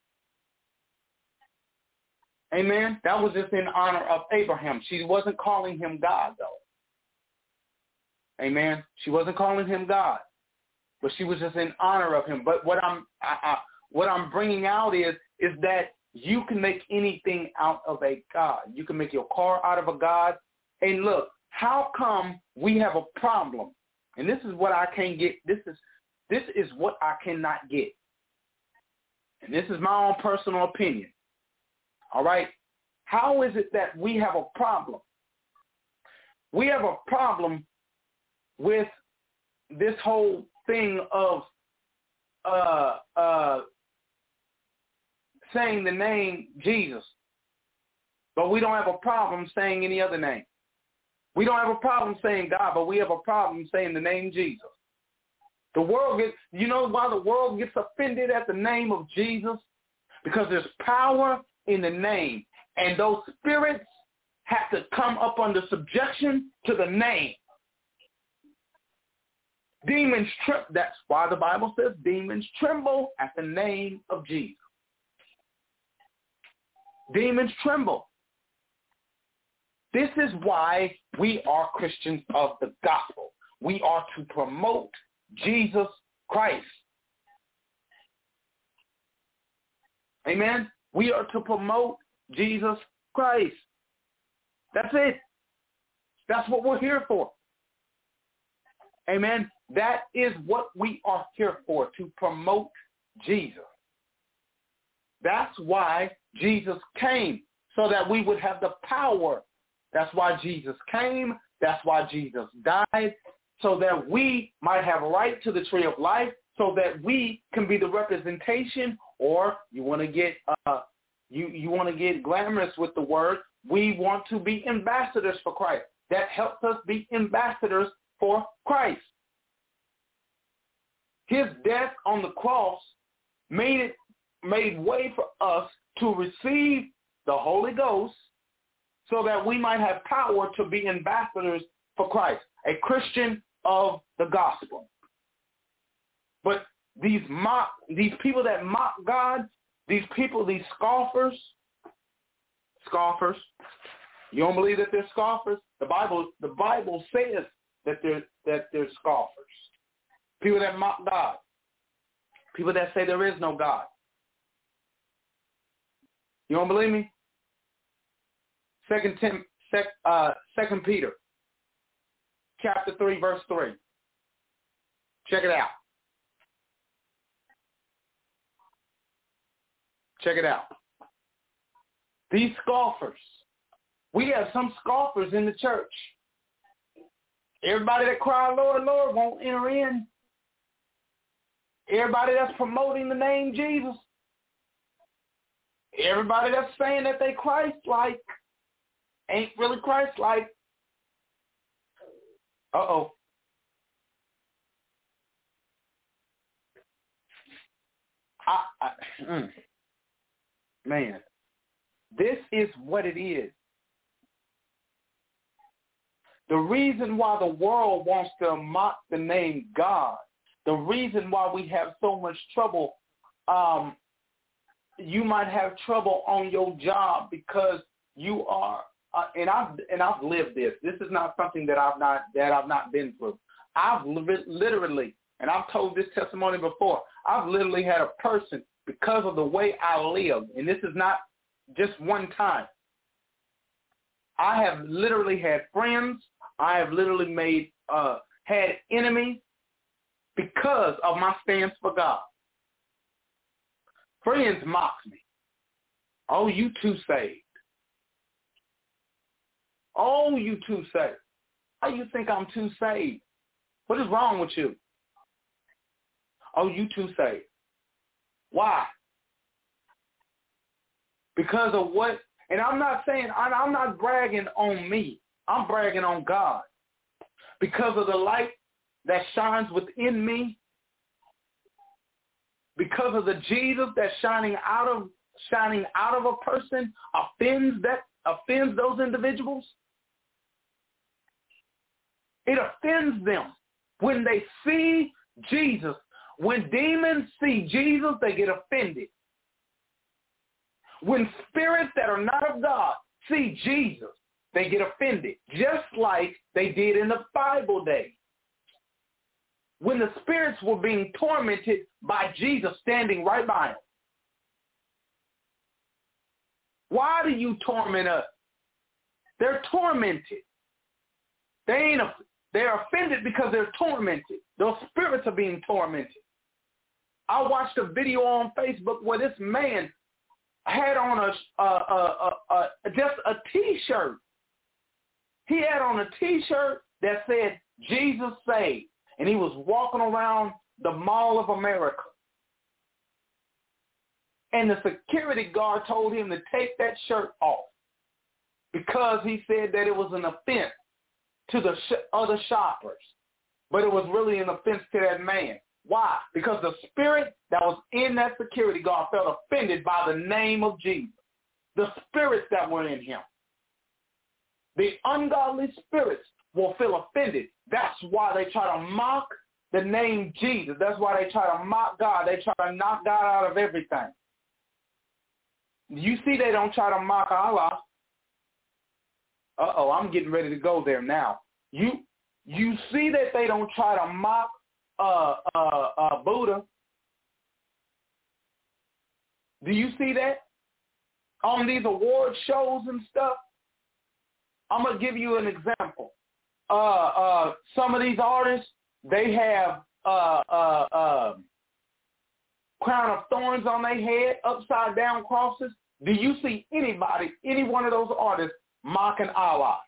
Amen? That was just in honor of Abraham. She wasn't calling him God, though. Amen? She wasn't calling him God, but she was just in honor of him. But what I'm bringing out is that you can make anything out of a God. You can make your car out of a God. And look, how come we have a problem? And this is what I can't get. This is what I cannot get. And this is my own personal opinion. All right? How is it that we have a problem? We have a problem with this whole thing of saying the name Jesus, but we don't have a problem saying any other name. We don't have a problem saying God, but we have a problem saying the name Jesus. The world you know why the world gets offended at the name of Jesus? Because there's power in the name. And those spirits have to come up under subjection to the name. Demons tremble. That's why the Bible says demons tremble at the name of Jesus. Demons tremble. This is why we are Christians of the gospel. We are to promote Jesus Christ. Amen? We are to promote Jesus Christ. That's it. That's what we're here for. Amen? That is what we are here for, to promote Jesus. That's why Jesus came, so that we would have the power. That's why Jesus came. That's why Jesus died, so that we might have a right to the tree of life, so that we can be the representation. Or you want to get you want to get glamorous with the word. We want to be ambassadors for Christ. That helps us be ambassadors for Christ. His death on the cross made way for us to receive the Holy Ghost, so that we might have power to be ambassadors for Christ, a Christian of the gospel. But these people that mock God, these scoffers, you don't believe that they're scoffers? The Bible says that they're scoffers. People that mock God. People that say there is no God. You don't believe me? 2 Peter, chapter 3, verse 3. Check it out. Check it out. These scoffers. We have some scoffers in the church. Everybody that cry, Lord, Lord, won't enter in. Everybody that's promoting the name Jesus. Everybody that's saying that they Christ-like ain't really Christ-like. Uh-oh. Man, this is what it is. The reason why the world wants to mock the name God, the reason why we have so much trouble, you might have trouble on your job because you are, and I've lived this. This is not something that I've not been through. I've literally, and I've told this testimony before, I've literally had a person, because of the way I live, and this is not just one time. I have literally had friends. I have literally had enemies because of my stance for God. Friends mock me. Oh, you too saved. Oh, you too saved. How you think I'm too saved? What is wrong with you? Oh, you too saved. Why? Because of what? And I'm not saying, I'm not bragging on me. I'm bragging on God. Because of the light that shines within me, because of the Jesus that's shining out of a person offends those individuals. It offends them when they see Jesus. When demons see Jesus, they get offended. When spirits that are not of God see Jesus, they get offended, just like they did in the Bible days. When the spirits were being tormented by Jesus standing right by them. Why do you torment us? They're tormented. They're offended because they're tormented. Those spirits are being tormented. I watched a video on Facebook where this man had on just a T-shirt. He had on a T-shirt that said, Jesus saved. And he was walking around the Mall of America. And the security guard told him to take that shirt off because he said that it was an offense to the other shoppers. But it was really an offense to that man. Why? Because the spirit that was in that security guard felt offended by the name of Jesus. The spirits that were in him. The ungodly spirits will feel offended. That's why they try to mock the name Jesus. That's why they try to mock God. They try to knock God out of everything. You see, they don't try to mock Allah. I'm getting ready to go there now. You see that they don't try to mock Buddha. Do you see that on these award shows and stuff? I'm gonna give you an example. Some of these artists, they have crown of thorns on their head, upside down crosses. Do you see anybody, any one of those artists mocking Allah?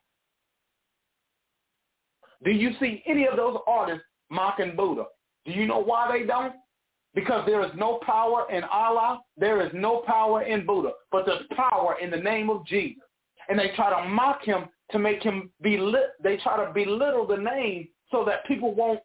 Do you see any of those artists mocking Buddha? Do you know why they don't? Because there is no power in Allah. There is no power in Buddha. But there's power in the name of Jesus. And they try to mock him to make him they try to belittle the name so that people won't,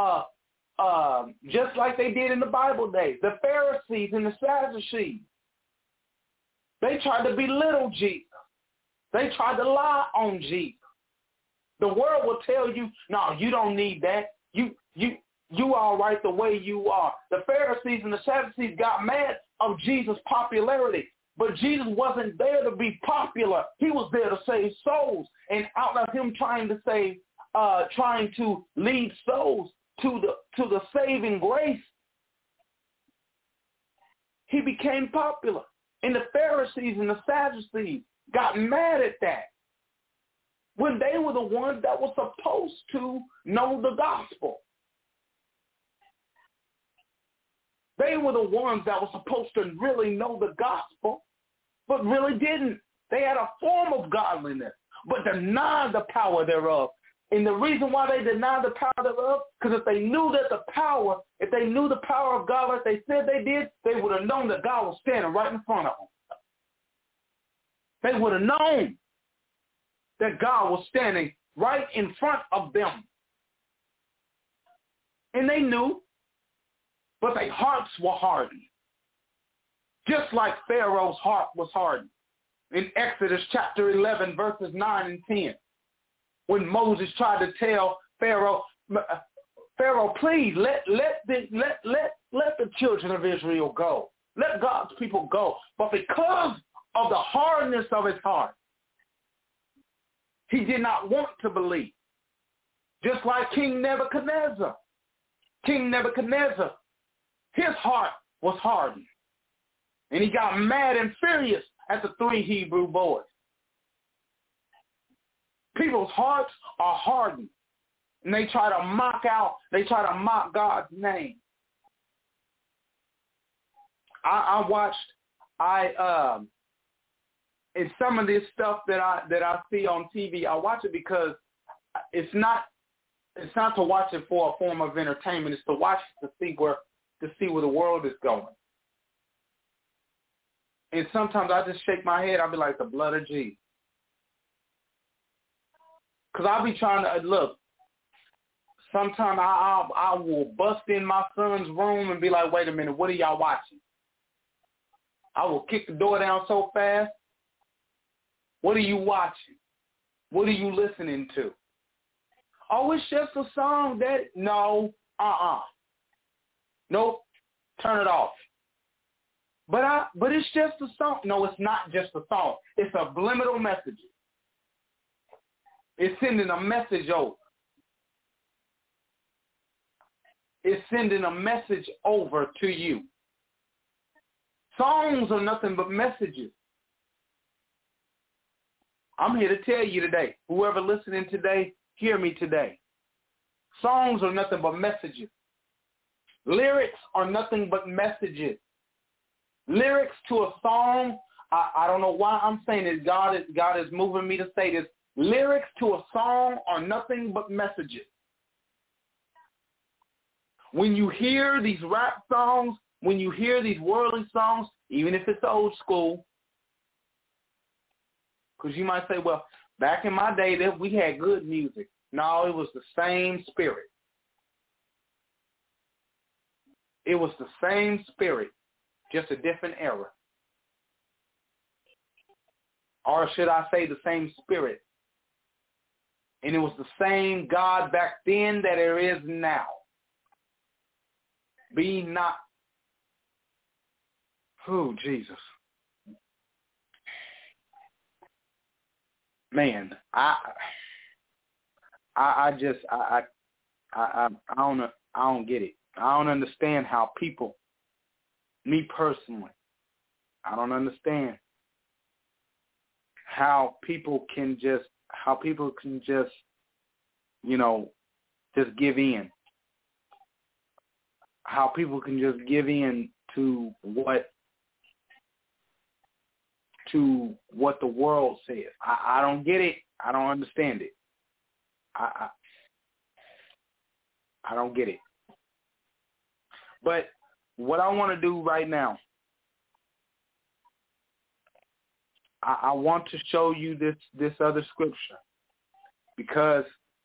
just like they did in the Bible days. The Pharisees and the Sadducees, they tried to belittle Jesus. They tried to lie on Jesus. The world will tell you, no, you don't need that. You all right the way you are. The Pharisees and the Sadducees got mad of Jesus' popularity. But Jesus wasn't there to be popular. He was there to save souls. And out of him trying to lead souls to the saving grace, he became popular. And the Pharisees and the Sadducees got mad at that when they were the ones that were supposed to know the gospel. They were the ones that were supposed to really know the gospel, but really didn't. They had a form of godliness, but denied the power thereof. And the reason why they denied the power thereof, because if they knew the power of God like they said they did, they would have known that God was standing right in front of them. They would have known that God was standing right in front of them. And they knew, but their hearts were hardened. Just like Pharaoh's heart was hardened. In Exodus chapter 11, verses 9 and 10, when Moses tried to tell Pharaoh, please let the children of Israel go. Let God's people go. But because of the hardness of his heart, he did not want to believe. Just like King Nebuchadnezzar. King Nebuchadnezzar, his heart was hardened. And he got mad and furious at the 3 Hebrew boys. People's hearts are hardened. And they try to mock God's name. In some of this stuff that I see on TV, I watch it because it's not to watch it for a form of entertainment. It's to watch it to see where the world is going. And sometimes I just shake my head. I'll be like, the blood of Jesus. Because I'll be trying to, look, sometimes I will bust in my son's room and be like, wait a minute, what are y'all watching? I will kick the door down so fast. What are you watching? What are you listening to? Oh, it's just a song that, no, Nope, turn it off. But it's just a song. No, it's not just a song. It's subliminal messages. It's sending a message over. It's sending a message over to you. Songs are nothing but messages. I'm here to tell you today, whoever listening today, hear me today. Songs are nothing but messages. Lyrics are nothing but messages. Lyrics to a song, I don't know why I'm saying this. God is moving me to say this. Lyrics to a song are nothing but messages. When you hear these rap songs, when you hear these worldly songs, even if it's old school, because you might say, well, back in my day, we had good music. No, it was the same spirit. It was the same spirit, just a different era. Or should I say the same spirit, And it was the same God back then that there is now. Be not, oh, Jesus. Man, I don't get it. I don't understand how people, me personally, I don't understand how people can just, just give in. How people can just give in to what the world says. I don't get it. I don't understand it. I don't get it. But what I want to do right now, I want to show you this other scripture, because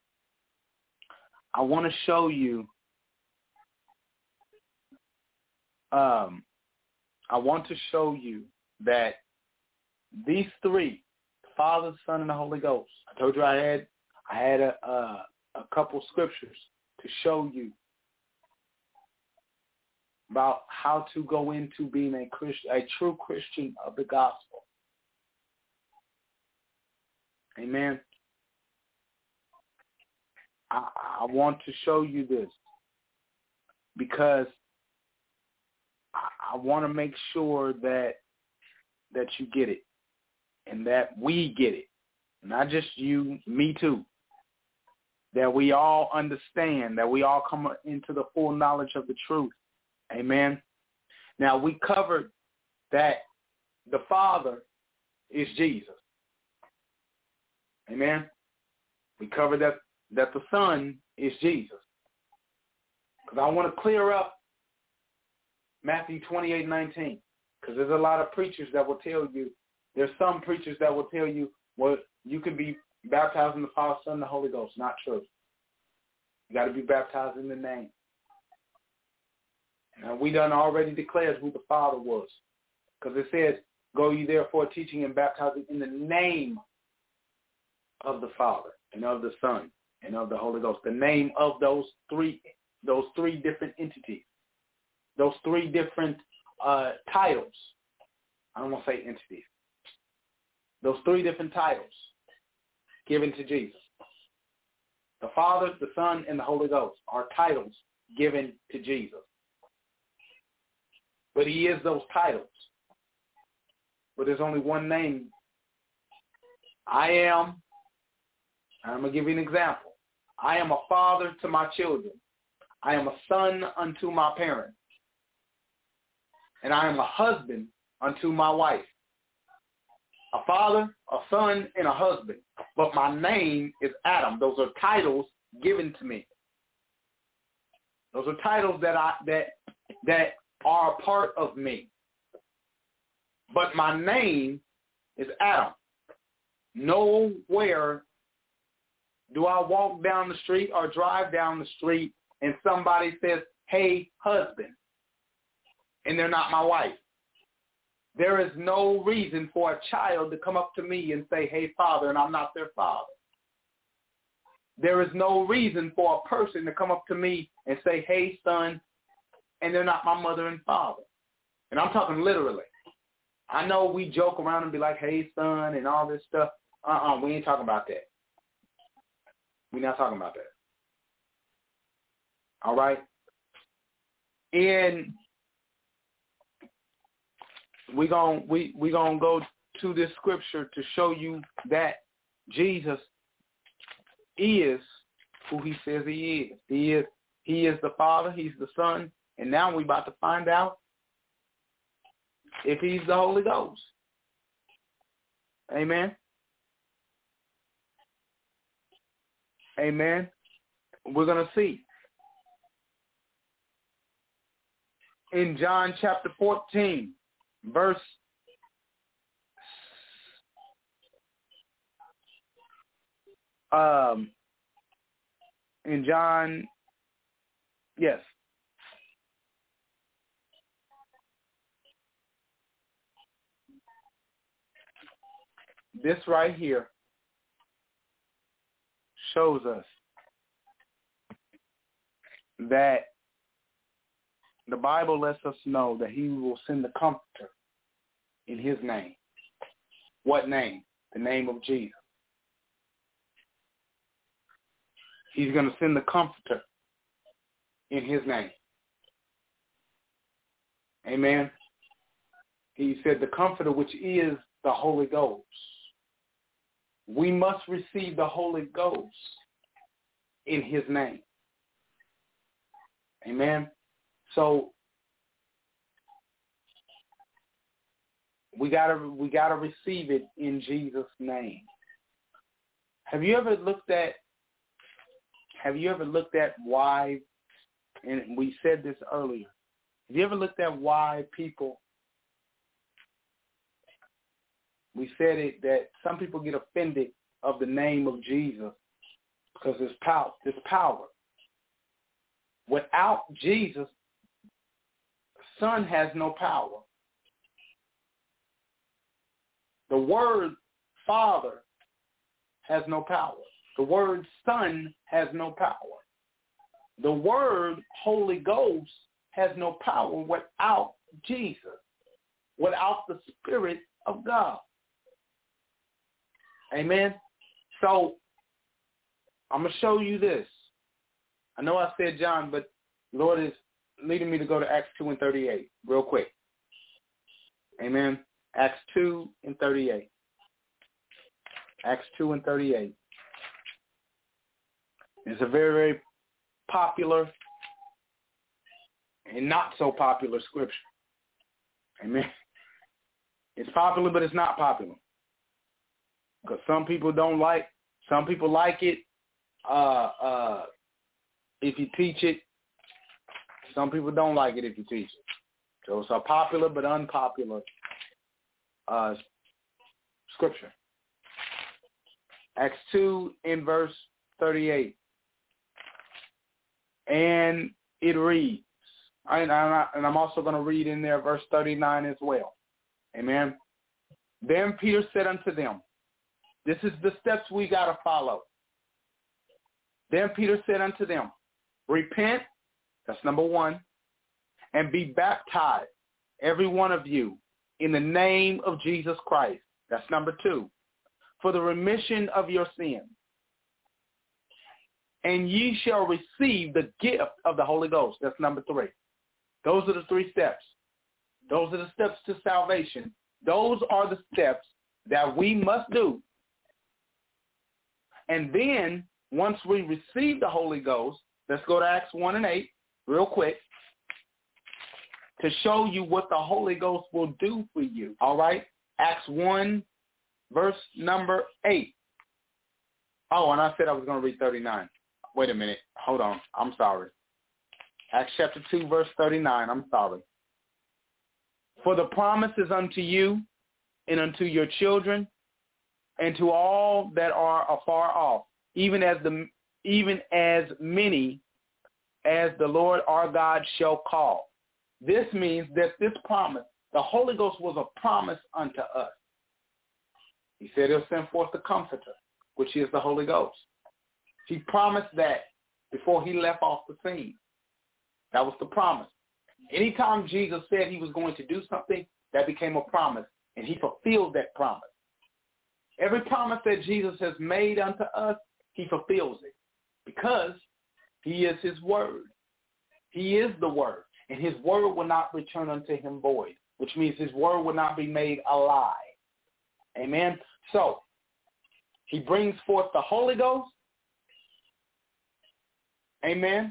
I want to show you that these three, the Father, the Son, and the Holy Ghost. I told you I had a couple scriptures to show you about how to go into being a true Christian of the gospel. Amen. I want to show you this because I want to make sure that you get it and that we get it. Not just you, me too. That we all understand, that we all come into the full knowledge of the truth. Amen. Now, we covered that the Father is Jesus. Amen. We covered that the Son is Jesus. Because I want to clear up Matthew 28:19. Because there's a lot of preachers that will tell you, there's some preachers that will tell you, well, you can be baptized in the Father, Son, and the Holy Ghost. Not true. You got to be baptized in the name. And we done already declared who the Father was. Because it says, go ye therefore teaching and baptizing in the name of the Father and of the Son and of the Holy Ghost. The name of those three different entities. Those three different titles. I don't want to say entities. Those three different titles given to Jesus. The Father, the Son, and the Holy Ghost are titles given to Jesus. But he is those titles. But there's only one name. I am, I'm going to give you an example. I am a father to my children. I am a son unto my parents. And I am a husband unto my wife. A father, a son, and a husband. But my name is Adam. Those are titles given to me. Those are titles that are a part of me. But my name is Adam. Nowhere do I walk down the street or drive down the street and somebody says, hey, husband, and they're not my wife. There is no reason for a child to come up to me and say, hey, father, and I'm not their father. There is no reason for a person to come up to me and say, hey, son, and they're not my mother and father. And I'm talking literally. I know we joke around and be like, hey, son, and all this stuff. We ain't talking about that. We're not talking about that. All right? And we're gonna go to this scripture to show you that Jesus is who he says he is. He is the Father, he's the Son, and now we're about to find out if he's the Holy Ghost. Amen. Amen. We're going to see. In John chapter 14, verse in John, yes. This right here shows us that the Bible lets us know that he will send the Comforter in his name. What name? The name of Jesus. He's going to send the Comforter in his name. Amen. He said the Comforter, which is the Holy Ghost. We must receive the Holy Ghost in his name. Amen. So we gotta receive it in Jesus' name. Have you ever looked at why, and we said this earlier, have you ever looked at why people, we said it, that some people get offended of the name of Jesus because there's power. Without Jesus, Son has no power. The word Father has no power. The word Son has no power. The word Holy Ghost has no power without Jesus, without the Spirit of God. Amen? So I'm going to show you this. I know I said John, but the Lord is leading me to go to Acts 2 and 38 real quick. Amen? Acts 2 and 38. Acts 2 and 38. It's a very, very popular and not so popular scripture. Amen? It's popular, but it's not popular. Because some people like it if you teach it. Some people don't like it if you teach it. So it's a popular but unpopular scripture. Acts 2 in verse 38. And it reads, and I'm also going to read in there verse 39 as well. Amen. Then Peter said unto them, this is the steps we got to follow. Then Peter said unto them, repent, that's number one, and be baptized, every one of you, in the name of Jesus Christ. That's number two, for the remission of your sins. And ye shall receive the gift of the Holy Ghost. That's number three. Those are the three steps. Those are the steps to salvation. Those are the steps that we must do. And then, once we receive the Holy Ghost, let's go to Acts 1 and 8 real quick to show you what the Holy Ghost will do for you. All right? Acts 1, verse number 8. Oh, and I said I was going to read 39. Wait a minute. Hold on. I'm sorry. Acts chapter 2, verse 39. I'm sorry. For the promise is unto you and unto your children and to all that are afar off, even as many as the Lord our God shall call. This means that this promise, the Holy Ghost was a promise unto us. He said he'll send forth the Comforter, which is the Holy Ghost. He promised that before he left off the scene. That was the promise. Anytime Jesus said he was going to do something, that became a promise, and he fulfilled that promise. Every promise that Jesus has made unto us, he fulfills it because he is his word. He is the word, and his word will not return unto him void, which means his word will not be made a lie. Amen? So, he brings forth the Holy Ghost. Amen?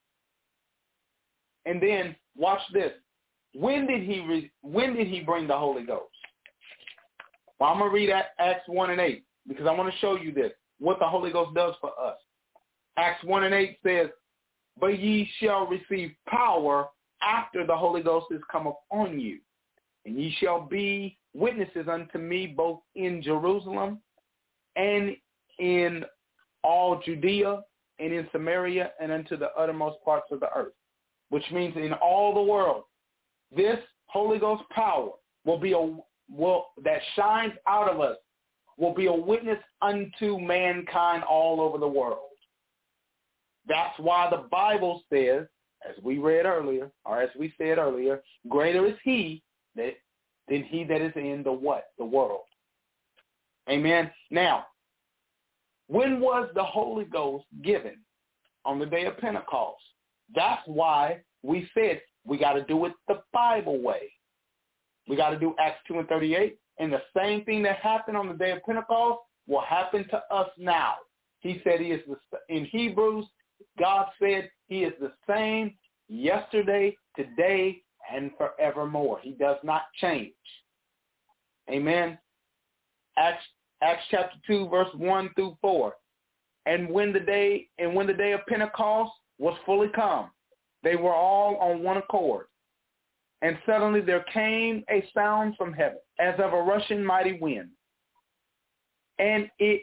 And then, watch this. When did he bring the Holy Ghost? Well, I'm going to read Acts 1 and 8 because I want to show you this, what the Holy Ghost does for us. Acts 1 and 8 says, but ye shall receive power after the Holy Ghost is come upon you, and ye shall be witnesses unto me both in Jerusalem and in all Judea and in Samaria and unto the uttermost parts of the earth, which means in all the world. This Holy Ghost power will be that shines out of us will be a witness unto mankind all over the world. That's why the Bible says, as we read earlier, or as we said earlier, greater is he than he that is in the what? The world. Amen. Now, when was the Holy Ghost given? On the day of Pentecost. That's why we said we got to do it the Bible way. We got to do Acts 2:38, and the same thing that happened on the day of Pentecost will happen to us now. He said he is in Hebrews, God said he is the same yesterday, today, and forevermore. He does not change. Amen. Acts chapter 2, verse 1 through 4. And when the day of Pentecost was fully come, they were all on one accord. And suddenly there came a sound from heaven, as of a rushing mighty wind. And it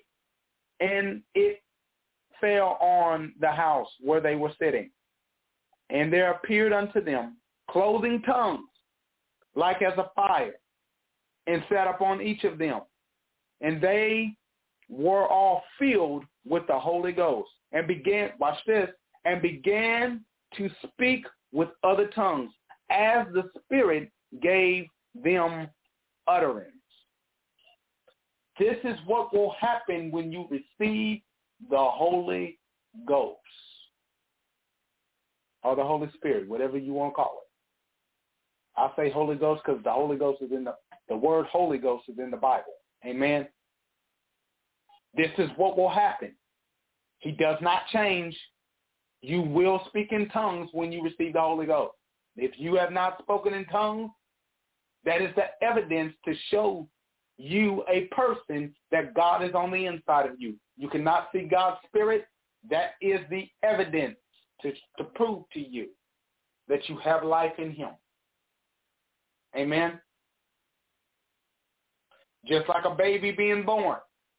fell on the house where they were sitting. And there appeared unto them clothing tongues, like as a fire, and sat upon each of them. And they were all filled with the Holy Ghost, and began, watch this, and began to speak with other tongues, as the Spirit gave them utterance. This is what will happen when you receive the Holy Ghost, or the Holy Spirit, whatever you want to call it. I say Holy Ghost because the Holy Ghost is in the word Holy Ghost is in the Bible. Amen. This is what will happen. He does not change. You will speak in tongues when you receive the Holy Ghost. If you have not spoken in tongues, that is the evidence to show you a person that God is on the inside of you. You cannot see God's Spirit. That is the evidence to prove to you that you have life in him. Amen. Just like a baby being born.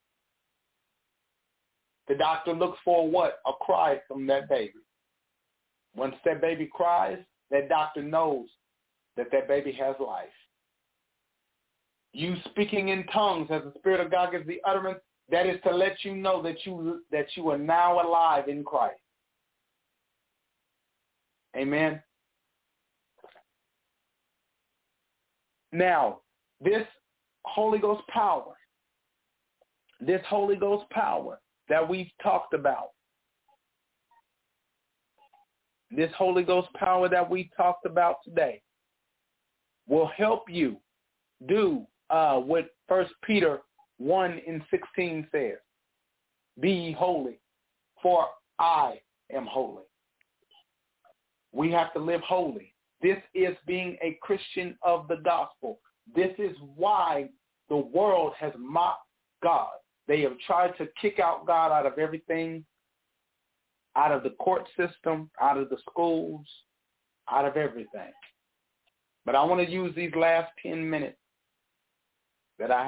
The doctor looks for what? A cry from that baby. Once that baby cries, that doctor knows that that baby has life. You speaking in tongues as the Spirit of God gives the utterance, that is to let you know that you are now alive in Christ. Amen. Now, this Holy Ghost power that we've talked about, this Holy Ghost power that we talked about today will help you do what 1 Peter 1:16 says. Be ye holy, for I am holy. We have to live holy. This is being a Christian of the gospel. This is why the world has mocked God. They have tried to kick out God out of everything, out of the court system, out of the schools, out of everything. But I want to use these last 10 minutes that I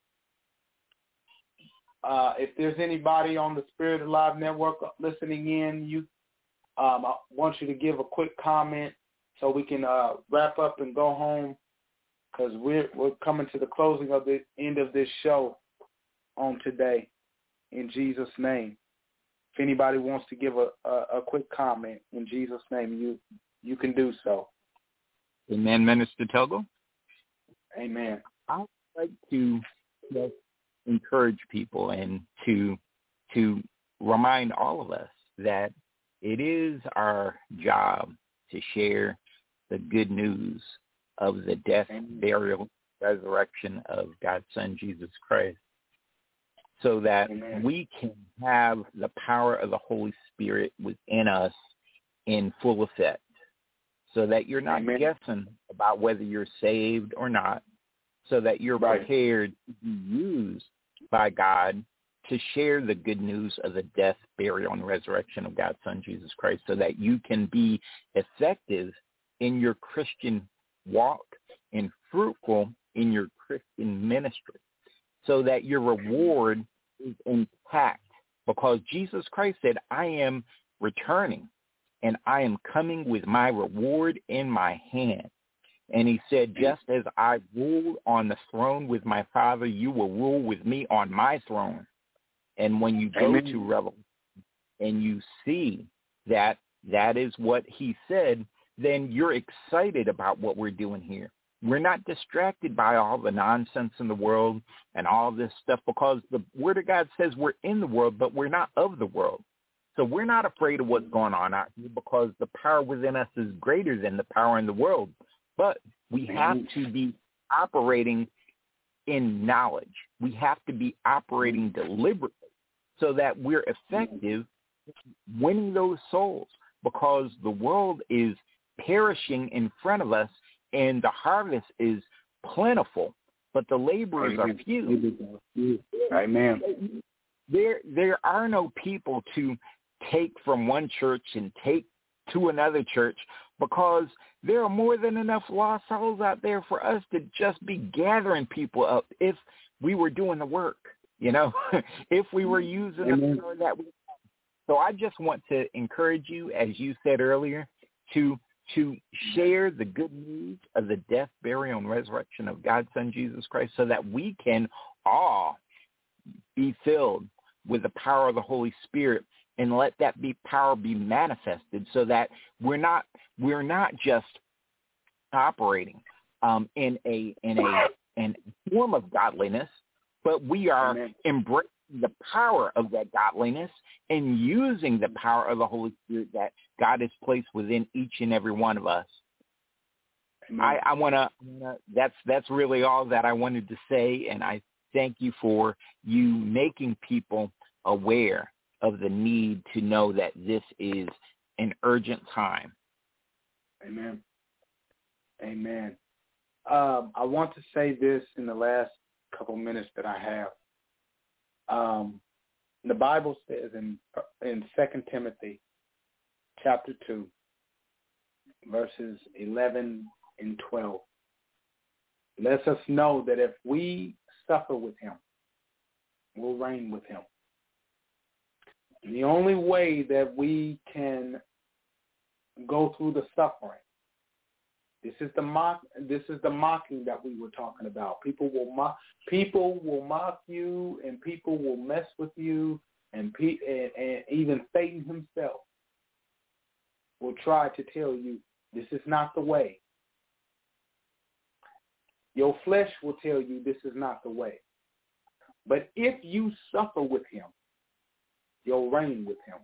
have. If there's anybody on the Spirit Alive Network listening in, I want you to give a quick comment so we can wrap up and go home, because we're coming to the closing of the end of this show on today. In Jesus' name, if anybody wants to give a quick comment in Jesus' name, you can do so. Amen, Minister Togo. Amen. I'd like to just encourage people and to remind all of us that it is our job to share the good news of the death, burial, resurrection of God's Son, Jesus Christ, so that we can have the power of the Holy Spirit within us in full effect, so that you're not guessing about whether you're saved or not, so that you're prepared to be used by God to share the good news of the death, burial, and resurrection of God's Son, Jesus Christ, so that you can be effective in your Christian walk and fruitful in your Christian ministry, so that your reward is intact. Because Jesus Christ said, I am returning, and I am coming with my reward in my hand. And he said, just as I ruled on the throne with my Father, you will rule with me on my throne. And when you go to Revelation and you see that that is what he said, then you're excited about what we're doing here. We're not distracted by all the nonsense in the world and all this stuff, because the Word of God says we're in the world, but we're not of the world. So we're not afraid of what's going on out here, because the power within us is greater than the power in the world. But we have to be operating in knowledge. We have to be operating deliberately so that we're effective winning those souls, because the world is perishing in front of us and the harvest is plentiful, but the laborers are few. Amen. There are no people to take from one church and take to another church, because there are more than enough lost souls out there for us to just be gathering people up if we were doing the work, if we were using the power that we have. So I just want to encourage you, as you said earlier, to share the good news of the death, burial, and resurrection of God's Son, Jesus Christ, so that we can all be filled with the power of the Holy Spirit, and let that power be manifested, so that we're not just operating in a form of godliness, but we are embracing the power of that godliness and using the power of the Holy Spirit that God has placed within each and every one of us. I want to. That's really all that I wanted to say, and I thank you for you making people aware of the need to know that this is an urgent time. Amen. Amen. I want to say this in the last couple minutes that I have. The Bible says in 2 Timothy chapter 2, verses 11 and 12, lets us know that if we suffer with him, we'll reign with him. And the only way that we can go through the suffering, this is the mocking that we were talking about. People will mock you, and people will mess with you, and even Satan himself will try to tell you this is not the way. Your flesh will tell you this is not the way. But if you suffer with him, you'll reign with him.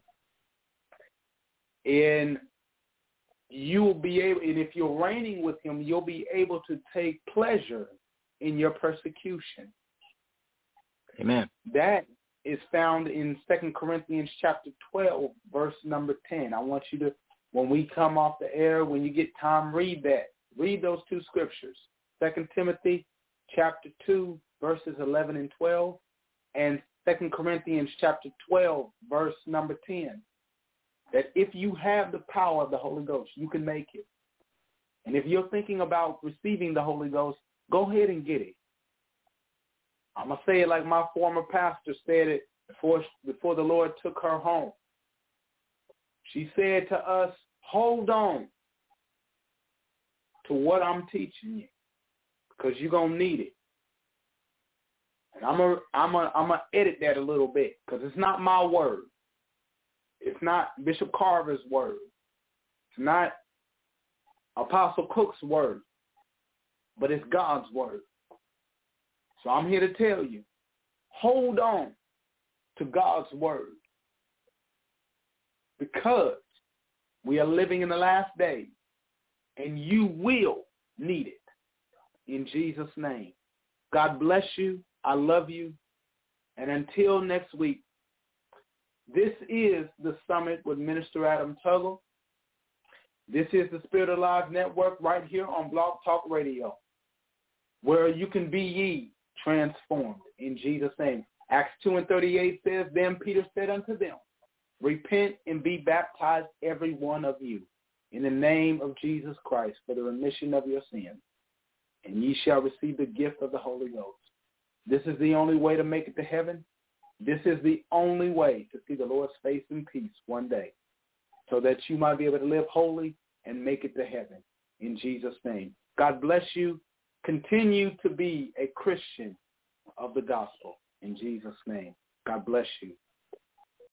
And you'll be able, and if you're reigning with him, you'll be able to take pleasure in your persecution. Amen. That is found in 2 Corinthians chapter 12, verse number 10. I want you to, when we come off the air, when you get time, read that. Read those two scriptures. 2 Timothy chapter 2, verses 11 and 12, and 2 Corinthians chapter 12, verse number 10. That if you have the power of the Holy Ghost, you can make it. And if you're thinking about receiving the Holy Ghost, go ahead and get it. I'm going to say it like my former pastor said it before the Lord took her home. She said to us, hold on to what I'm teaching you, because you're going to need it. And I'm gonna edit that a little bit, because it's not my word. It's not Bishop Carver's word. It's not Apostle Cook's word. But it's God's word. So I'm here to tell you, hold on to God's word, because we are living in the last days, and you will need it. In Jesus' name. God bless you. I love you. And until next week, this is the Summit with Minister Adam Tuggle. This is the Spirit Alive Network right here on Blog Talk Radio, where you can be ye transformed in Jesus' name. Acts 2:38 says, then Peter said unto them, repent and be baptized every one of you in the name of Jesus Christ for the remission of your sins, and ye shall receive the gift of the Holy Ghost. This is the only way to make it to heaven. This is the only way to see the Lord's face in peace one day, so that you might be able to live holy and make it to heaven. in Jesus' name. God bless you. Continue to be a Christian of the gospel in Jesus' name. God bless you.